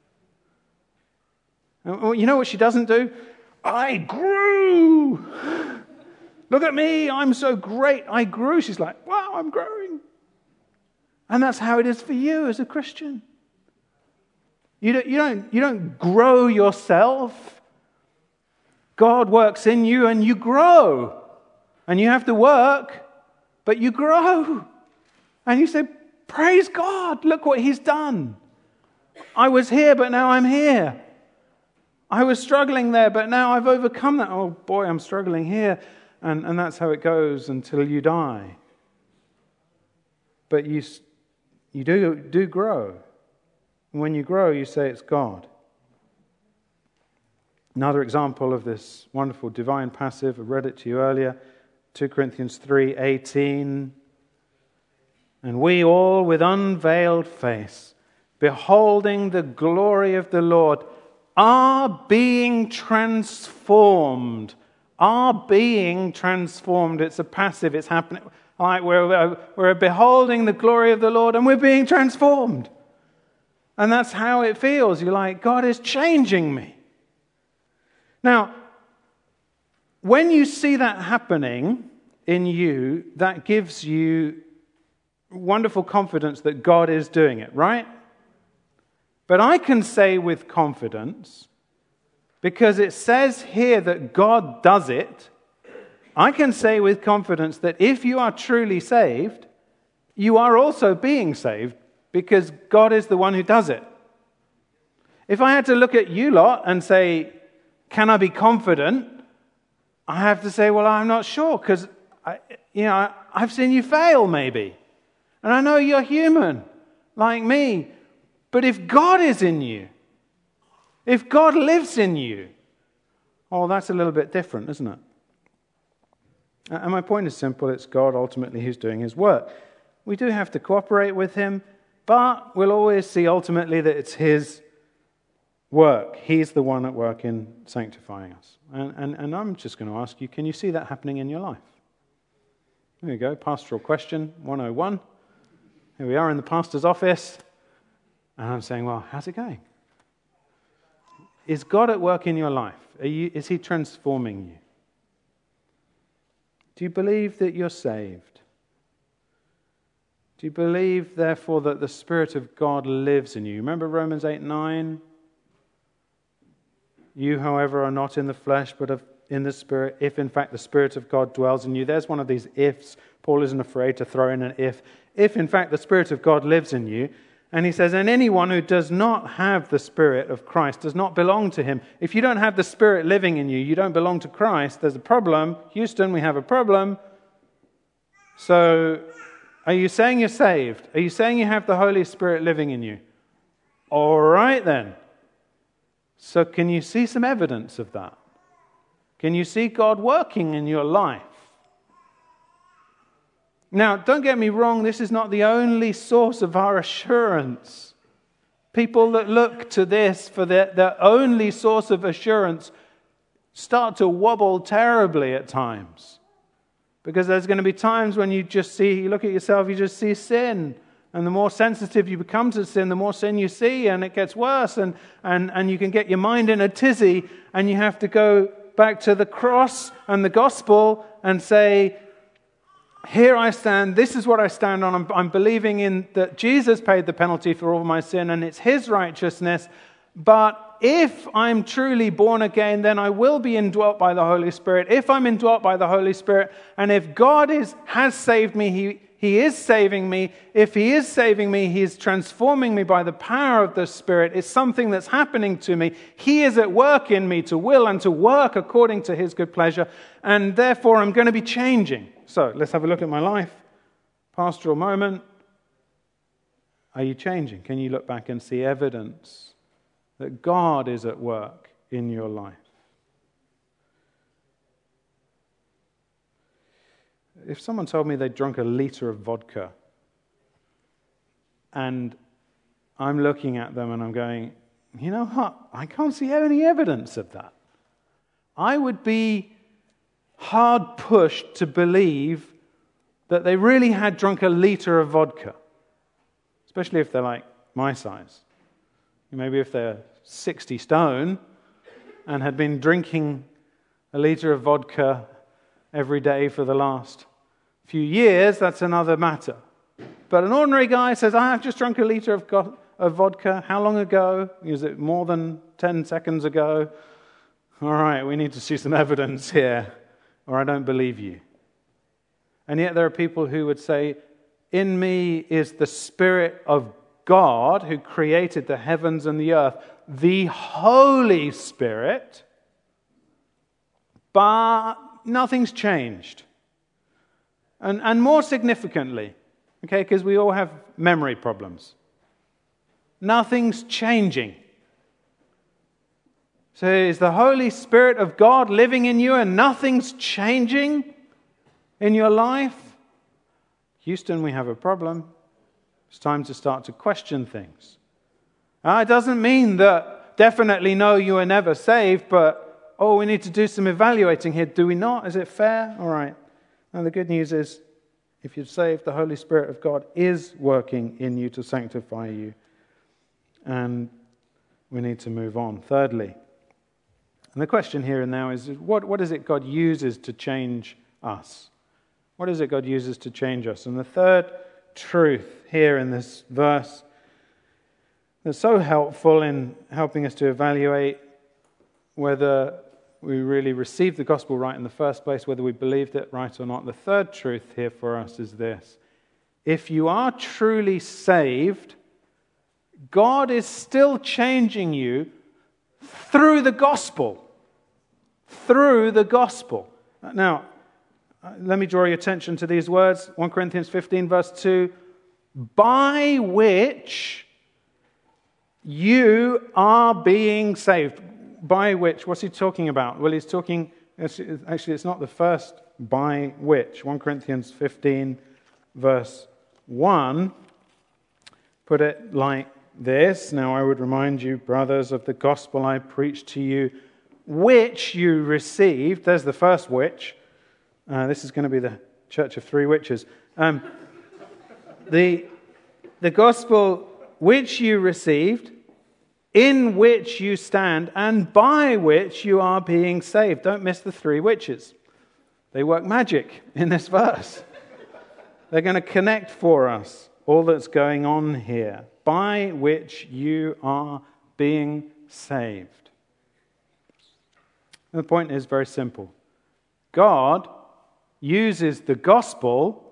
And, you know what she doesn't do? I grew. Look at me, I'm so great. I grew. She's like, wow, I'm growing. And that's how it is for you as a Christian. You don't, you don't, you don't grow yourself. God works in you and you grow. And you have to work, but you grow. And you say, praise God, look what he's done. I was here, but now I'm here. I was struggling there, but now I've overcome that. Oh boy, I'm struggling here. And, and that's how it goes until you die. But you, you do, do grow. And when you grow, you say it's God. Another example of this wonderful divine passive, I read it to you earlier, Second Corinthians three eighteen. And we all with unveiled face, beholding the glory of the Lord, are being transformed. Are being transformed. It's a passive, it's happening. Like we're, we're beholding the glory of the Lord and we're being transformed. And that's how it feels. You're like, God is changing me. Now, when you see that happening in you, that gives you wonderful confidence that God is doing it, right? But I can say with confidence, because it says here that God does it, I can say with confidence that if you are truly saved, you are also being saved because God is the one who does it. If I had to look at you lot and say, can I be confident? I have to say, well, I'm not sure because I, you know, I've seen you fail maybe. And I know you're human like me. But if God is in you, if God lives in you, oh, that's a little bit different, isn't it? And my point is simple. It's God ultimately who's doing his work. We do have to cooperate with him, but we'll always see ultimately that it's his work. He's the one at work in sanctifying us. And, and, and I'm just going to ask you, can you see that happening in your life? There you go, pastoral question one oh one. Here we are in the pastor's office. And I'm saying, well, how's it going? Is God at work in your life? Are you, is he transforming you? Do you believe that you're saved? Do you believe, therefore, that the Spirit of God lives in you? Remember Romans eight nine? You, however, are not in the flesh, but of, in the Spirit, if in fact the Spirit of God dwells in you. There's one of these ifs. Paul isn't afraid to throw in an if. If in fact the Spirit of God lives in you. And he says, and anyone who does not have the Spirit of Christ does not belong to him. If you don't have the Spirit living in you, you don't belong to Christ. There's a problem. Houston, we have a problem. So, are you saying you're saved? Are you saying you have the Holy Spirit living in you? All right then. So can you see some evidence of that? Can you see God working in your life? Now, don't get me wrong, this is not the only source of our assurance. People that look to this for their, their only source of assurance start to wobble terribly at times. Because there's going to be times when you just see, you look at yourself, you just see sin. And the more sensitive you become to sin, the more sin you see, and it gets worse. And, and, and you can get your mind in a tizzy, and you have to go back to the cross and the gospel and say, here I stand, this is what I stand on. I'm, I'm believing in that Jesus paid the penalty for all my sin, and it's his righteousness. But if I'm truly born again, then I will be indwelt by the Holy Spirit. If I'm indwelt by the Holy Spirit, and if God is has saved me, he He is saving me. If he is saving me, he is transforming me by the power of the Spirit. It's something that's happening to me. He is at work in me to will and to work according to his good pleasure. And therefore, I'm going to be changing. So, let's have a look at my life. Pastoral moment. Are you changing? Can you look back and see evidence that God is at work in your life? If someone told me they'd drunk a litre of vodka, and I'm looking at them and I'm going, you know what? I can't see any evidence of that. I would be hard pushed to believe that they really had drunk a litre of vodka, especially if they're like my size. Maybe if they're sixty stone and had been drinking a litre of vodka every day for the last few years, that's another matter. But an ordinary guy says, I have just drunk a litre of, go- of vodka. How long ago? Is it more than ten seconds ago? All right, we need to see some evidence here, or I don't believe you. And yet there are people who would say, in me is the Spirit of God who created the heavens and the earth, the Holy Spirit, but nothing's changed. And, and more significantly, okay, because we all have memory problems, nothing's changing. So is the Holy Spirit of God living in you and nothing's changing in your life? Houston, we have a problem. It's time to start to question things. Uh, it doesn't mean that definitely no, you were never saved, but oh, we need to do some evaluating here. Do we not? Is it fair? All right. And the good news is, if you're saved, the Holy Spirit of God is working in you to sanctify you. And we need to move on. Thirdly, and the question here and now is, what, what is it God uses to change us? What is it God uses to change us? And the third truth here in this verse that's so helpful in helping us to evaluate whether we really received the gospel right in the first place, whether we believed it right or not. The third truth here for us is this. If you are truly saved, God is still changing you through the gospel. Through the gospel. Now, let me draw your attention to these words. First Corinthians fifteen, verse two. By which you are being saved. By which, what's he talking about? Well, he's talking, actually it's not the first by which. First Corinthians fifteen, verse one, put it like this. Now I would remind you, brothers, of the gospel I preached to you, which you received. There's the first which. Uh, this is going to be the church of three witches. Um, the, the gospel which you received, in which you stand, and by which you are being saved. Don't miss the three witches. They work magic in this verse. They're going to connect for us all that's going on here. By which you are being saved. And the point is very simple. God uses the gospel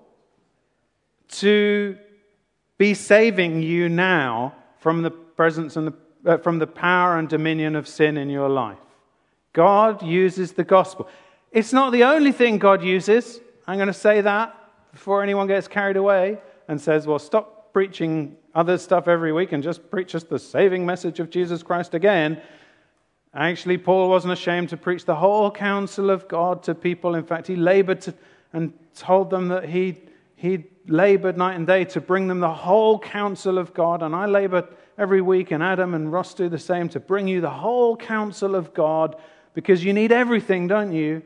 to be saving you now from the presence and the, uh, from the power and dominion of sin in your life. God uses the gospel. It's not the only thing God uses. I'm going to say that before anyone gets carried away and says, well, stop preaching other stuff every week and just preach us the saving message of Jesus Christ again. Actually, Paul wasn't ashamed to preach the whole counsel of God to people. In fact, he labored to, and told them that he he labored night and day to bring them the whole counsel of God. And I labor every week, and Adam and Ross do the same, to bring you the whole counsel of God, because you need everything, don't you?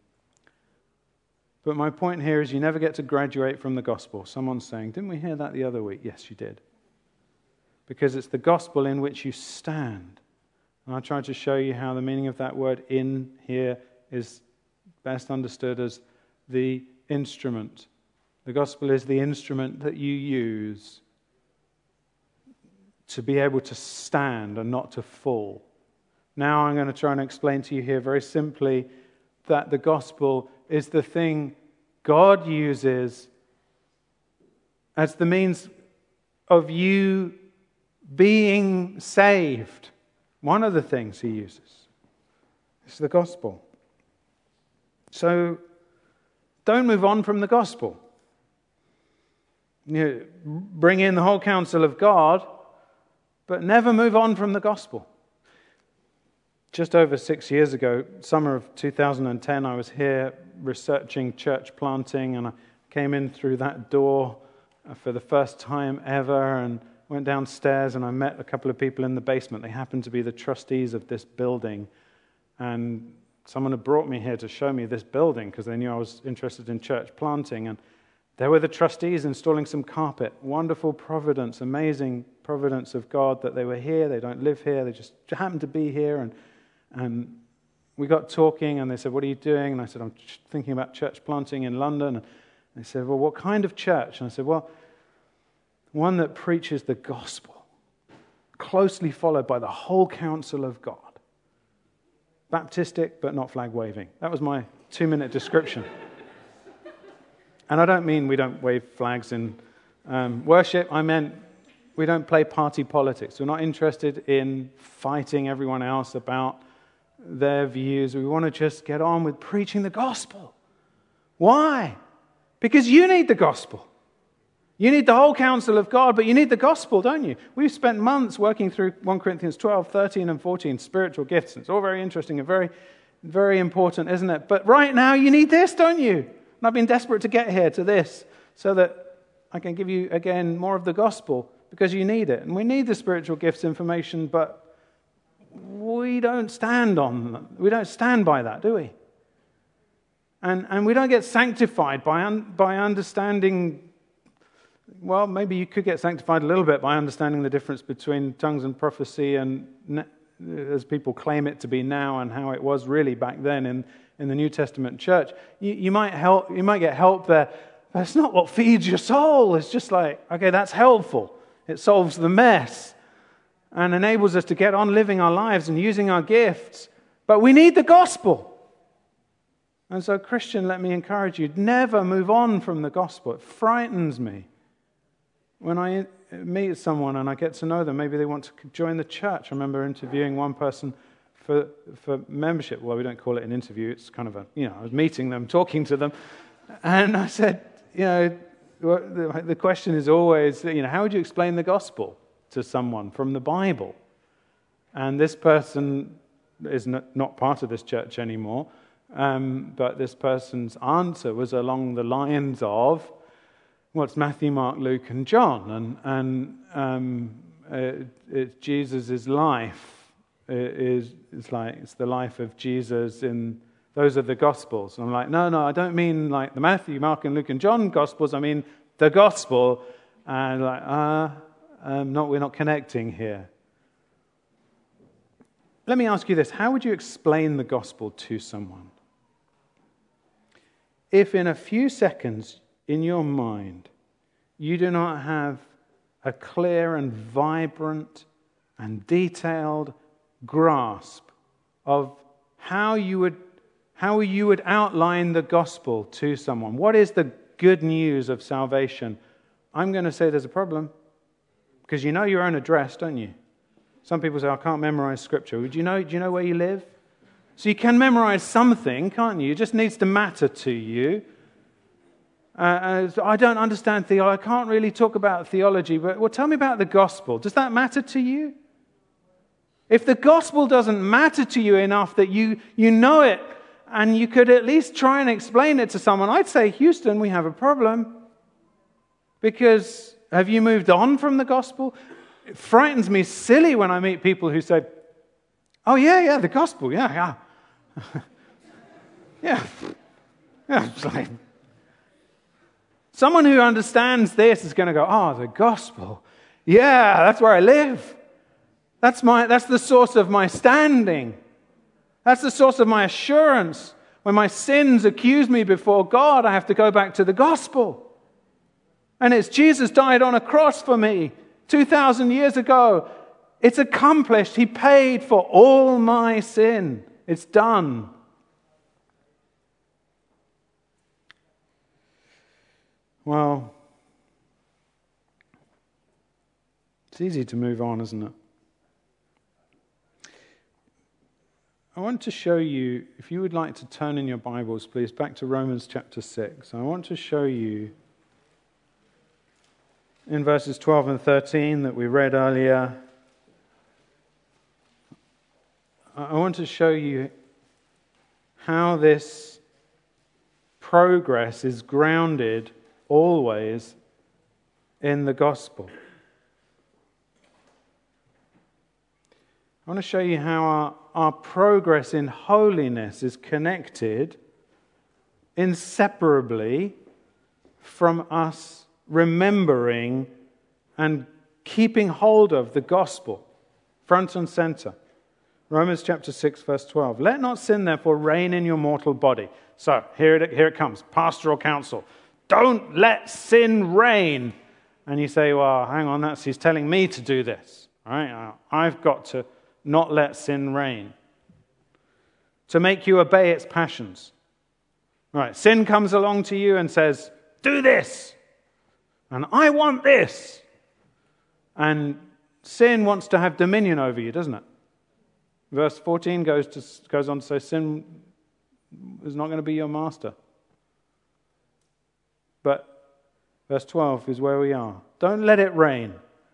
But my point here is you never get to graduate from the gospel. Someone's saying, didn't we hear that the other week? Yes, you did. Because it's the gospel in which you stand. And I tried to show you how the meaning of that word "in" here is best understood as the instrument. The gospel is the instrument that you use to be able to stand and not to fall. Now I'm going to try and explain to you here very simply that the gospel is the thing God uses as the means of you being saved. One of the things he uses is the gospel. So don't move on from the gospel. You know, bring in the whole counsel of God, but never move on from the gospel. Just over six years ago, summer of two thousand ten, I was here researching church planting, and I came in through that door for the first time ever and went downstairs, and I met a couple of people in the basement. They happened to be the trustees of this building, and someone had brought me here to show me this building because they knew I was interested in church planting, and there were the trustees installing some carpet. Wonderful providence, amazing providence of God that they were here. They don't live here. They just happened to be here, and and we got talking, and they said, what are you doing? And I said, I'm thinking about church planting in London. And they said, well, what kind of church? And I said, well, one that preaches the gospel, closely followed by the whole counsel of God. Baptistic, but not flag-waving. That was my two-minute description. And I don't mean we don't wave flags in um, worship. I meant we don't play party politics. We're not interested in fighting everyone else about their views. We want to just get on with preaching the gospel. Why? Because you need the gospel. You need the whole counsel of God, but you need the gospel, don't you? We've spent months working through First Corinthians twelve, thirteen, and fourteen, spiritual gifts. And it's all very interesting and very, very important, isn't it? But right now you need this, don't you? And I've been desperate to get here to this so that I can give you, again, more of the gospel because you need it. And we need the spiritual gifts information, but we don't stand on them. We don't stand by that, do we? And and we don't get sanctified by un, by understanding. Well, maybe you could get sanctified a little bit by understanding the difference between tongues and prophecy, and as people claim it to be now, and how it was really back then in, in the New Testament church. You, you might help. You might get help there, but it's not what feeds your soul. It's just like, okay, that's helpful. It solves the mess and enables us to get on living our lives and using our gifts. But we need the gospel. And so, Christian, let me encourage you, never move on from the gospel. It frightens me when I meet someone and I get to know them. Maybe they want to join the church. I remember interviewing one person for for membership. Well, we don't call it an interview. It's kind of a, you know, I was meeting them, talking to them. And I said, you know, the question is always, you know, how would you explain the gospel to someone from the Bible? And this person is not part of this church anymore, um, but this person's answer was along the lines of, well, it's Matthew, Mark, Luke, and John, and and um, it, it's Jesus' life. It is it's like it's the life of Jesus in those are the Gospels. And I'm like, no, no, I don't mean like the Matthew, Mark, and Luke, and John Gospels. I mean the Gospel. And like, ah, uh, um, not we're not connecting here. Let me ask you this: how would you explain the Gospel to someone? If in a few seconds in your mind, you do not have a clear and vibrant and detailed grasp of how you would how you would outline the gospel to someone. What is the good news of salvation? I'm going to say there's a problem. Because you know your own address, don't you? Some people say, I can't memorize scripture. Do you know, do you know where you live? So you can memorize something, can't you? It just needs to matter to you. Uh, I don't understand theology. I can't really talk about theology. But well, tell me about the gospel. Does that matter to you? If the gospel doesn't matter to you enough that you, you know it, and you could at least try and explain it to someone, I'd say, Houston, we have a problem. Because have you moved on from the gospel? It frightens me silly when I meet people who say, oh, yeah, yeah, the gospel, yeah, yeah. yeah. yeah. It's like, someone who understands this is going to go, oh, the gospel. Yeah, that's where I live. That's my. That's the source of my standing. That's the source of my assurance. When my sins accuse me before God, I have to go back to the gospel. And it's Jesus died on a cross for me two thousand years ago. It's accomplished. He paid for all my sin. It's done. Well, it's easy to move on, isn't it? I want to show you, if you would like to turn in your Bibles, please, back to Romans chapter six. I want to show you in verses twelve and thirteen that we read earlier, I want to show you how this progress is grounded always in the gospel. I want to show you how our, our progress in holiness is connected inseparably from us remembering and keeping hold of the gospel, front and center. Romans chapter six, verse twelve. Let not sin, therefore, reign in your mortal body. So, here it, here it comes, pastoral counsel. Don't let sin reign. And you say, well, hang on, that's he's telling me to do this. All right, I've got to not let sin reign. To make you obey its passions. All right, sin comes along to you and says, do this. And I want this. And sin wants to have dominion over you, doesn't it? Verse fourteen goes to goes on to say, sin is not going to be your master. But verse twelve is where we are. Don't let it reign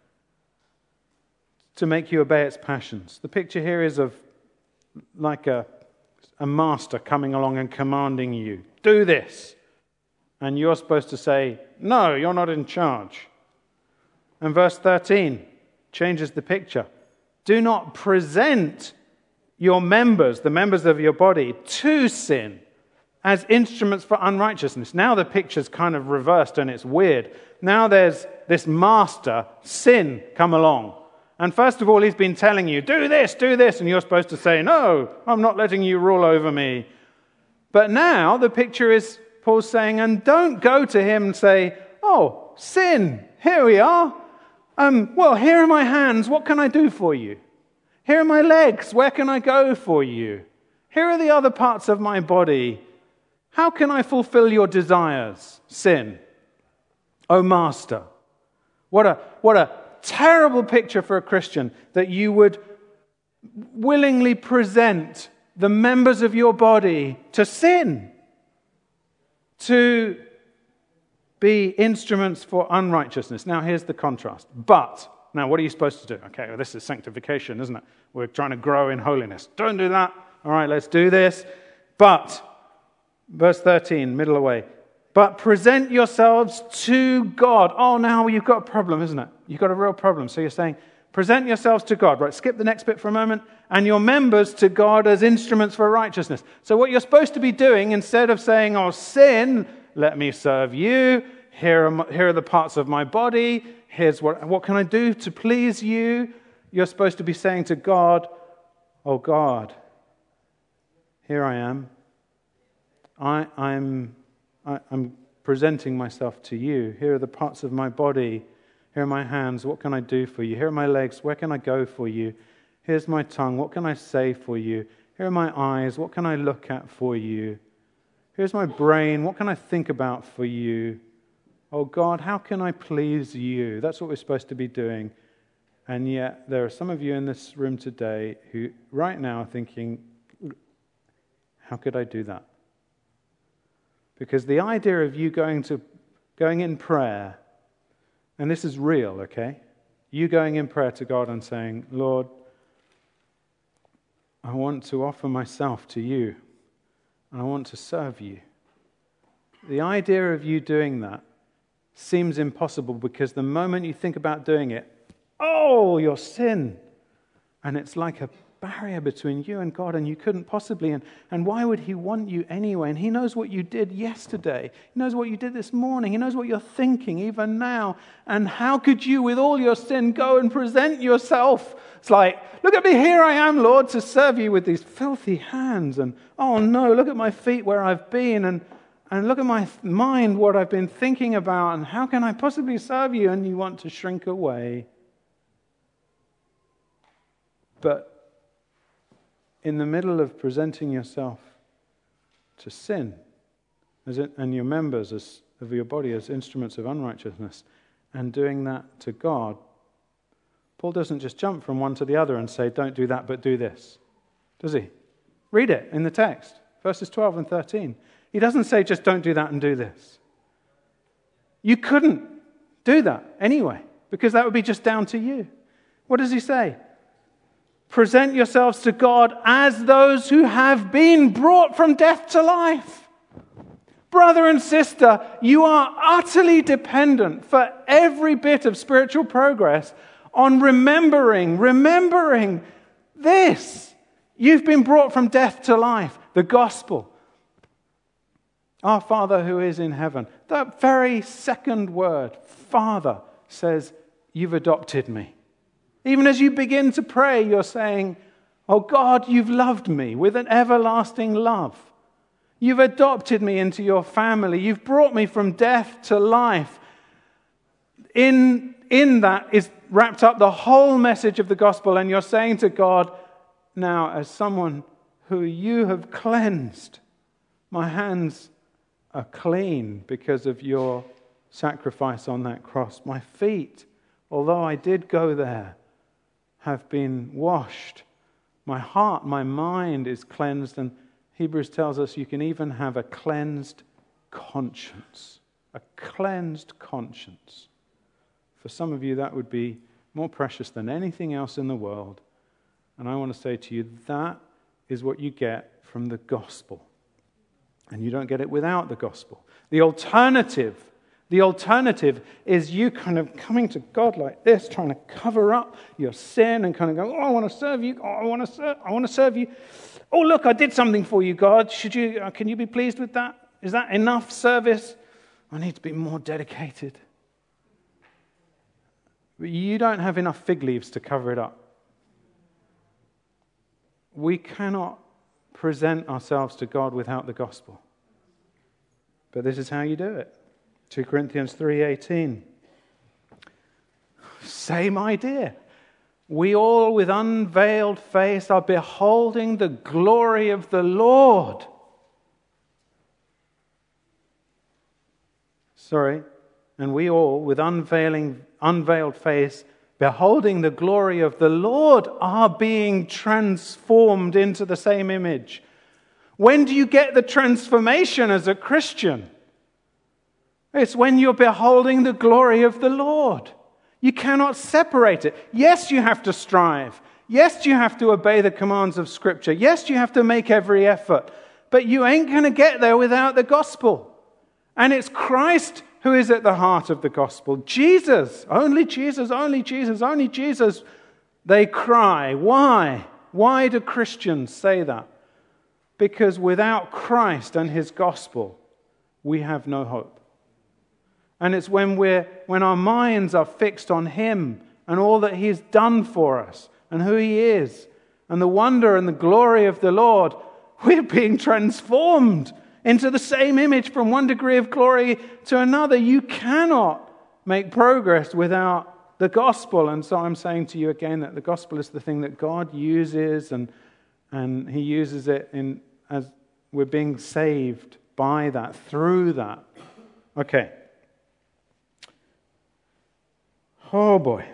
to make you obey its passions. The picture here is of like a, a master coming along and commanding you, do this. And you're supposed to say, no, you're not in charge. And verse thirteen changes the picture. Do not present your members, the members of your body, to sin as instruments for unrighteousness. Now the picture's kind of reversed and it's weird. Now there's this master, sin, come along. And first of all, he's been telling you, do this, do this. And you're supposed to say, no, I'm not letting you rule over me. But now the picture is Paul's saying, and don't go to him and say, oh, sin, here we are. Um, well, here are my hands. What can I do for you? Here are my legs. Where can I go for you? Here are the other parts of my body. How can I fulfill your desires? Sin. Oh, Master. What a, what a terrible picture for a Christian that you would willingly present the members of your body to sin, to be instruments for unrighteousness. Now, here's the contrast. But, now, what are you supposed to do? Okay, well, this is sanctification, isn't it? We're trying to grow in holiness. Don't do that. All right, let's do this. But, verse thirteen, middle away. But present yourselves to God. Oh, now you've got a problem, isn't it? You've got a real problem. So you're saying, present yourselves to God. Right, skip the next bit for a moment. And your members to God as instruments for righteousness. So what you're supposed to be doing, instead of saying, oh, sin, let me serve you. Here are, my, here are the parts of my body. Here's what, what can I do to please you? You're supposed to be saying to God, oh, God, here I am. I, I'm... I, I'm presenting myself to you. Here are the parts of my body. Here are my hands. What can I do for you? Here are my legs. Where can I go for you? Here's my tongue. What can I say for you? Here are my eyes. What can I look at for you? Here's my brain. What can I think about for you? Oh God, how can I please you? That's what we're supposed to be doing. And yet there are some of you in this room today who right now are thinking, how could I do that? Because the idea of you going to going in prayer, and this is real, okay? You going in prayer to God and saying, Lord, I want to offer myself to you, and I want to serve you. The idea of you doing that seems impossible because the moment you think about doing it, oh, your sin. And it's like a barrier between you and God, and you couldn't possibly. And, and why would he want you anyway? And he knows what you did yesterday. He knows what you did this morning. He knows what you're thinking even now. And how could you, with all your sin, go and present yourself? It's like, look at me, here I am, Lord, to serve you with these filthy hands. And oh no, look at my feet where I've been. And, and look at my mind, what I've been thinking about. And how can I possibly serve you? And you want to shrink away. But in the middle of presenting yourself to sin as it, and your members as, of your body as instruments of unrighteousness, and doing that to God, Paul doesn't just jump from one to the other and say, don't do that, but do this. Does he? Read it in the text, verses twelve and thirteen. He doesn't say just don't do that and do this. You couldn't do that anyway, because that would be just down to you. What does he say? Present yourselves to God as those who have been brought from death to life. Brother and sister, you are utterly dependent for every bit of spiritual progress on remembering, remembering this. You've been brought from death to life, the gospel. Our Father who is in heaven. That very second word, Father, says, you've adopted me. Even as you begin to pray, you're saying, oh God, you've loved me with an everlasting love. You've adopted me into your family. You've brought me from death to life. In, in that is wrapped up the whole message of the gospel. And you're saying to God, now as someone who you have cleansed, my hands are clean because of your sacrifice on that cross. My feet, although I did go there, have been washed. My heart, my mind is cleansed. And Hebrews tells us you can even have a cleansed conscience. A cleansed conscience. For some of you, that would be more precious than anything else in the world. And I want to say to you, that is what you get from the gospel. And you don't get it without the gospel. The alternative The alternative is you kind of coming to God like this, trying to cover up your sin and kind of go, oh, I want to serve you. Oh, I want to serve. I want to serve you. Oh, look, I did something for you, God. Should you? Uh, can you be pleased with that? Is that enough service? I need to be more dedicated. But you don't have enough fig leaves to cover it up. We cannot present ourselves to God without the gospel. But this is how you do it. Second Corinthians three eighteen. Same idea. We all with unveiled face are beholding the glory of the Lord. Sorry. And we all with unveiling, unveiled face, beholding the glory of the Lord, are being transformed into the same image. When do you get the transformation as a Christian? It's when you're beholding the glory of the Lord. You cannot separate it. Yes, you have to strive. Yes, you have to obey the commands of Scripture. Yes, you have to make every effort. But you ain't going to get there without the gospel. And it's Christ who is at the heart of the gospel. Jesus, only Jesus, only Jesus, only Jesus. They cry. Why? Why do Christians say that? Because without Christ and his gospel, we have no hope. And it's when we're when our minds are fixed on him and all that he's done for us and who he is and the wonder and the glory of the Lord, we're being transformed into the same image from one degree of glory to another. You cannot make progress without the gospel. And so I'm saying to you again that the gospel is the thing that God uses and, And he uses it in as we're being saved by that, through that. Okay. Oh boy.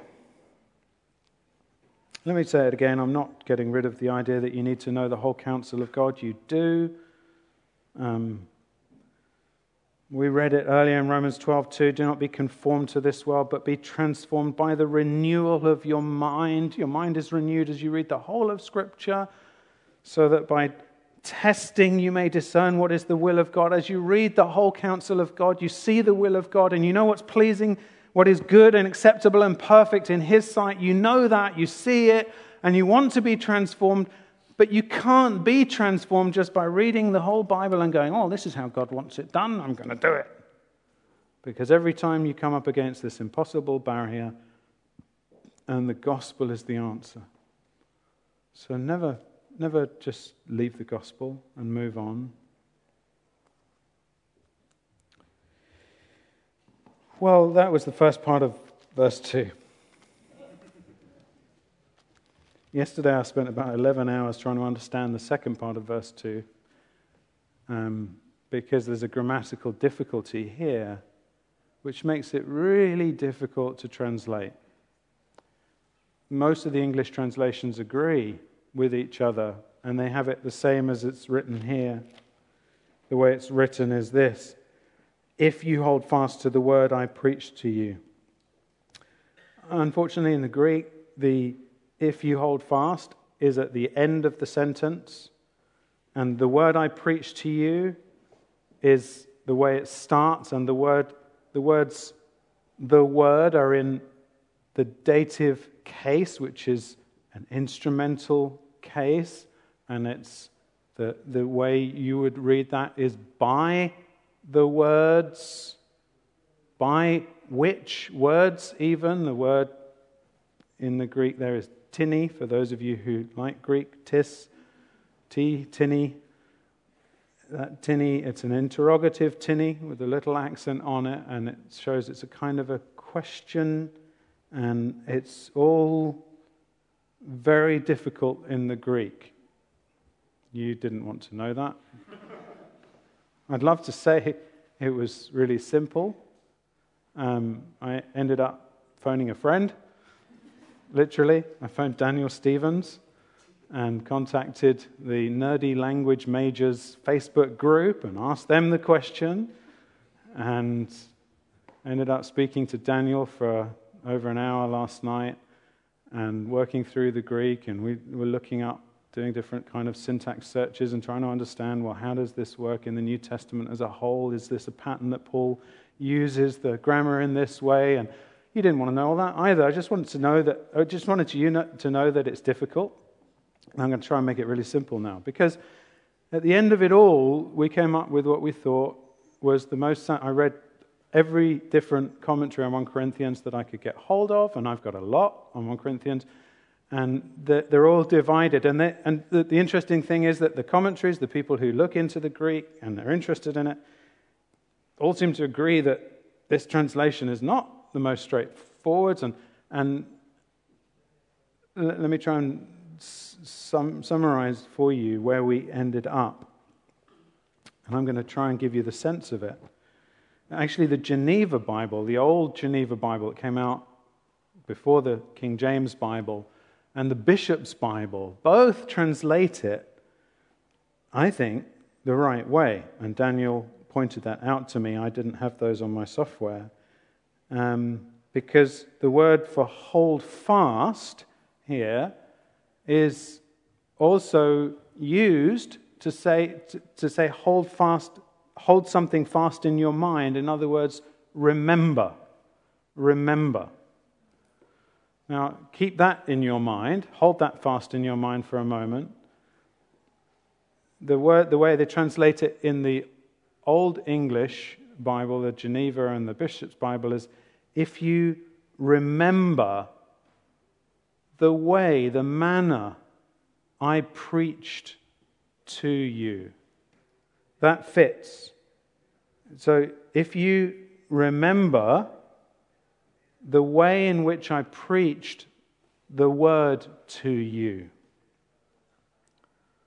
Let me say it again. I'm not getting rid of the idea that you need to know the whole counsel of God. You do. Um, we read it earlier in Romans twelve two. Do not be conformed to this world, but be transformed by the renewal of your mind. Your mind is renewed as you read the whole of Scripture, so that by testing you may discern what is the will of God. As you read the whole counsel of God, you see the will of God, and you know what's pleasing, what is good and acceptable and perfect in His sight. You know that, you see it, and you want to be transformed, but you can't be transformed just by reading the whole Bible and going, oh, this is how God wants it done, I'm going to do it. Because every time you come up against this impossible barrier, and the gospel is the answer. So never, never just leave the gospel and move on. Well, that was the first part of verse two. Yesterday I spent about eleven hours trying to understand the second part of verse two, um, because there's a grammatical difficulty here which makes it really difficult to translate. Most of the English translations agree with each other, and they have it the same as it's written here. The way it's written is this: if you hold fast to the word I preached to you. Unfortunately, in the Greek, the if you hold fast is at the end of the sentence, and the word I preached to you is the way it starts, and the word, the words, the word are in the dative case, which is an instrumental case, and it's the the way you would read that is by the words, by which words even. The word in the Greek there is tini, for those of you who like Greek, tis, ti, tini. That tini, it's an interrogative tini with a little accent on it, and it shows it's a kind of a question, and it's all very difficult in the Greek. You didn't want to know that. I'd love to say it was really simple. Um, I ended up phoning a friend. Literally, I phoned Daniel Stevens and contacted the Nerdy Language Majors Facebook group and asked them the question, and ended up speaking to Daniel for over an hour last night and working through the Greek, and we were looking up, doing different kind of syntax searches and trying to understand, well, how does this work in the New Testament as a whole? Is this a pattern that Paul uses the grammar in this way? And he didn't want to know all that either. I just wanted to know that. I just wanted you to know that it's difficult. And I'm going to try and make it really simple now, because at the end of it all, we came up with what we thought was the most. I read every different commentary on First Corinthians that I could get hold of, and I've got a lot on First Corinthians. And they're all divided. And, they, and the, the interesting thing is that the commentaries, the people who look into the Greek and are interested in it, all seem to agree that this translation is not the most straightforward. And, and let me try and sum, summarize for you where we ended up. And I'm going to try and give you the sense of it. Actually, the Geneva Bible, the old Geneva Bible, it came out before the King James Bible, and the Bishop's Bible, both translate it, I think, the right way. And Daniel pointed that out to me. I didn't have those on my software. Um, because the word for hold fast here is also used to say to, to say hold fast, hold something fast in your mind. In other words, remember. Remember. Now, keep that in your mind. Hold that fast in your mind for a moment. The word, the way they translate it in the Old English Bible, the Geneva and the Bishop's Bible, is if you remember the way, the manner I preached to you. That fits. So if you remember the way in which I preached the word to you.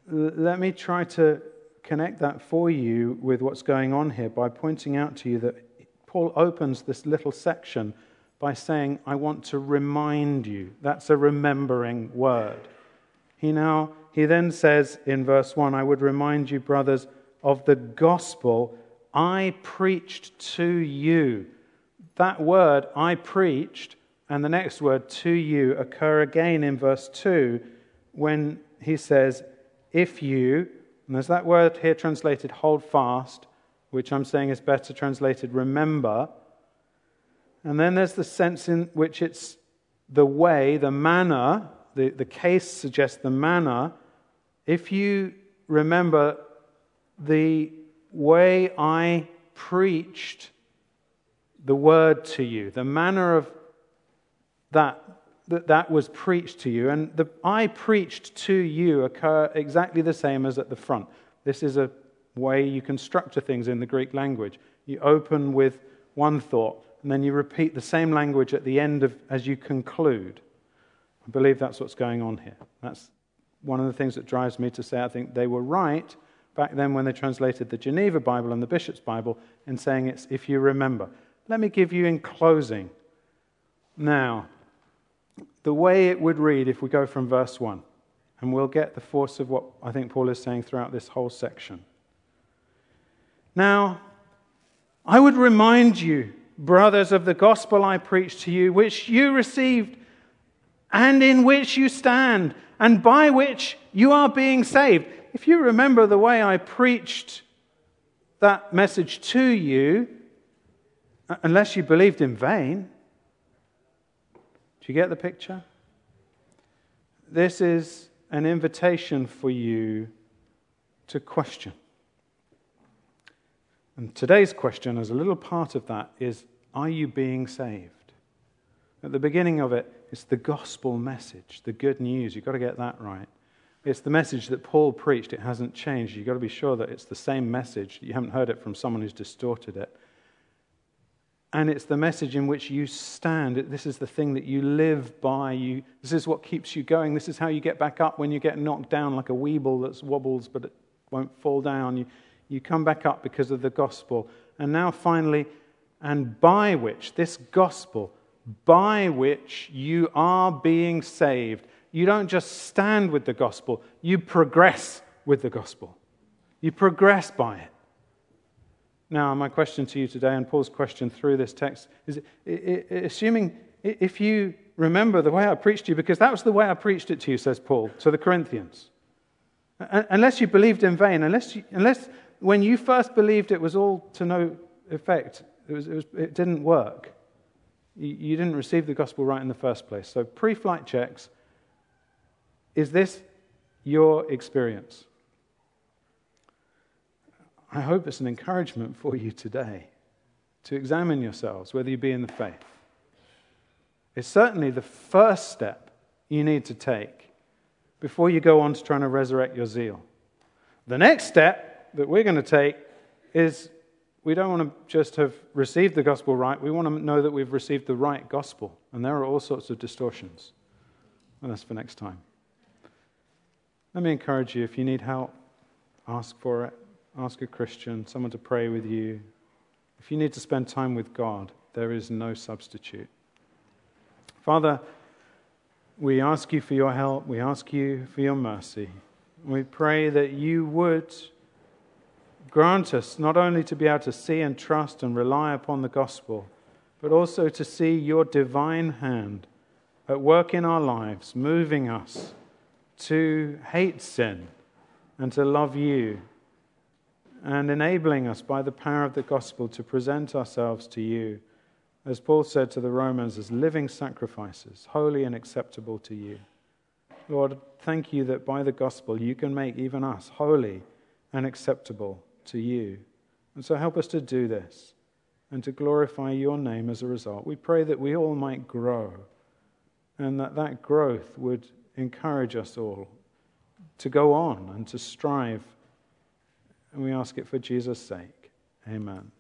l- let me try to connect that for you with what's going on here by pointing out to you that Paul opens this little section by saying, I want to remind you. That's a remembering word. He now, he then says in verse one, I would remind you, brothers, of the gospel I preached to you. That word, I preached, and the next word, to you, occur again in verse two when he says, if you, and there's that word here translated hold fast, which I'm saying is better translated remember. And then there's the sense in which it's the way, the manner, the, the case suggests the manner. If you remember the way I preached the word to you, the manner of that that, that was preached to you, and the I preached to you occur exactly the same as at the front. This is a way you can structure things in the Greek language. You open with one thought, and then you repeat the same language at the end of as you conclude. I believe that's what's going on here. That's one of the things that drives me to say I think they were right back then when they translated the Geneva Bible and the Bishop's Bible in saying it's if you remember. Let me give you in closing now the way it would read if we go from verse one, and we'll get the force of what I think Paul is saying throughout this whole section. Now, I would remind you, brothers, of the gospel I preached to you, which you received, and in which you stand, and by which you are being saved. If you remember the way I preached that message to you, unless you believed in vain, do you get the picture? This is an invitation for you to question. And today's question, as a little part of that, is, are you being saved? At the beginning of it, it's the gospel message, the good news. You've got to get that right. It's the message that Paul preached. It hasn't changed. You've got to be sure that it's the same message. You haven't heard it from someone who's distorted it. And it's the message in which you stand. This is the thing that you live by. You, this is what keeps you going. This is how you get back up when you get knocked down like a weeble that wobbles but it won't fall down. You, you come back up because of the gospel. And now finally, and by which, this gospel, by which you are being saved. You don't just stand with the gospel, you progress with the gospel. You progress by it. Now, my question to you today, and Paul's question through this text, is assuming if you remember the way I preached to you, because that was the way I preached it to you, says Paul, to the Corinthians. Unless you believed in vain, unless you, unless when you first believed it was all to no effect, it, was, it, was, it didn't work. You, you didn't receive the gospel right in the first place. So pre-flight checks, is this your experience? I hope it's an encouragement for you today to examine yourselves, whether you be in the faith. It's certainly the first step you need to take before you go on to trying to resurrect your zeal. The next step that we're going to take is we don't want to just have received the gospel right. We want to know that we've received the right gospel. And there are all sorts of distortions. And that's for next time. Let me encourage you, if you need help, ask for it. Ask a Christian, someone to pray with you. If you need to spend time with God, there is no substitute. Father, we ask you for your help. We ask you for your mercy. We pray that you would grant us not only to be able to see and trust and rely upon the gospel, but also to see your divine hand at work in our lives, moving us to hate sin and to love you, and enabling us by the power of the gospel to present ourselves to you, as Paul said to the Romans, as living sacrifices, holy and acceptable to you. Lord, thank you that by the gospel you can make even us holy and acceptable to you. And so help us to do this and to glorify your name as a result. We pray that we all might grow and that that growth would encourage us all to go on and to strive. And we ask it for Jesus' sake. Amen.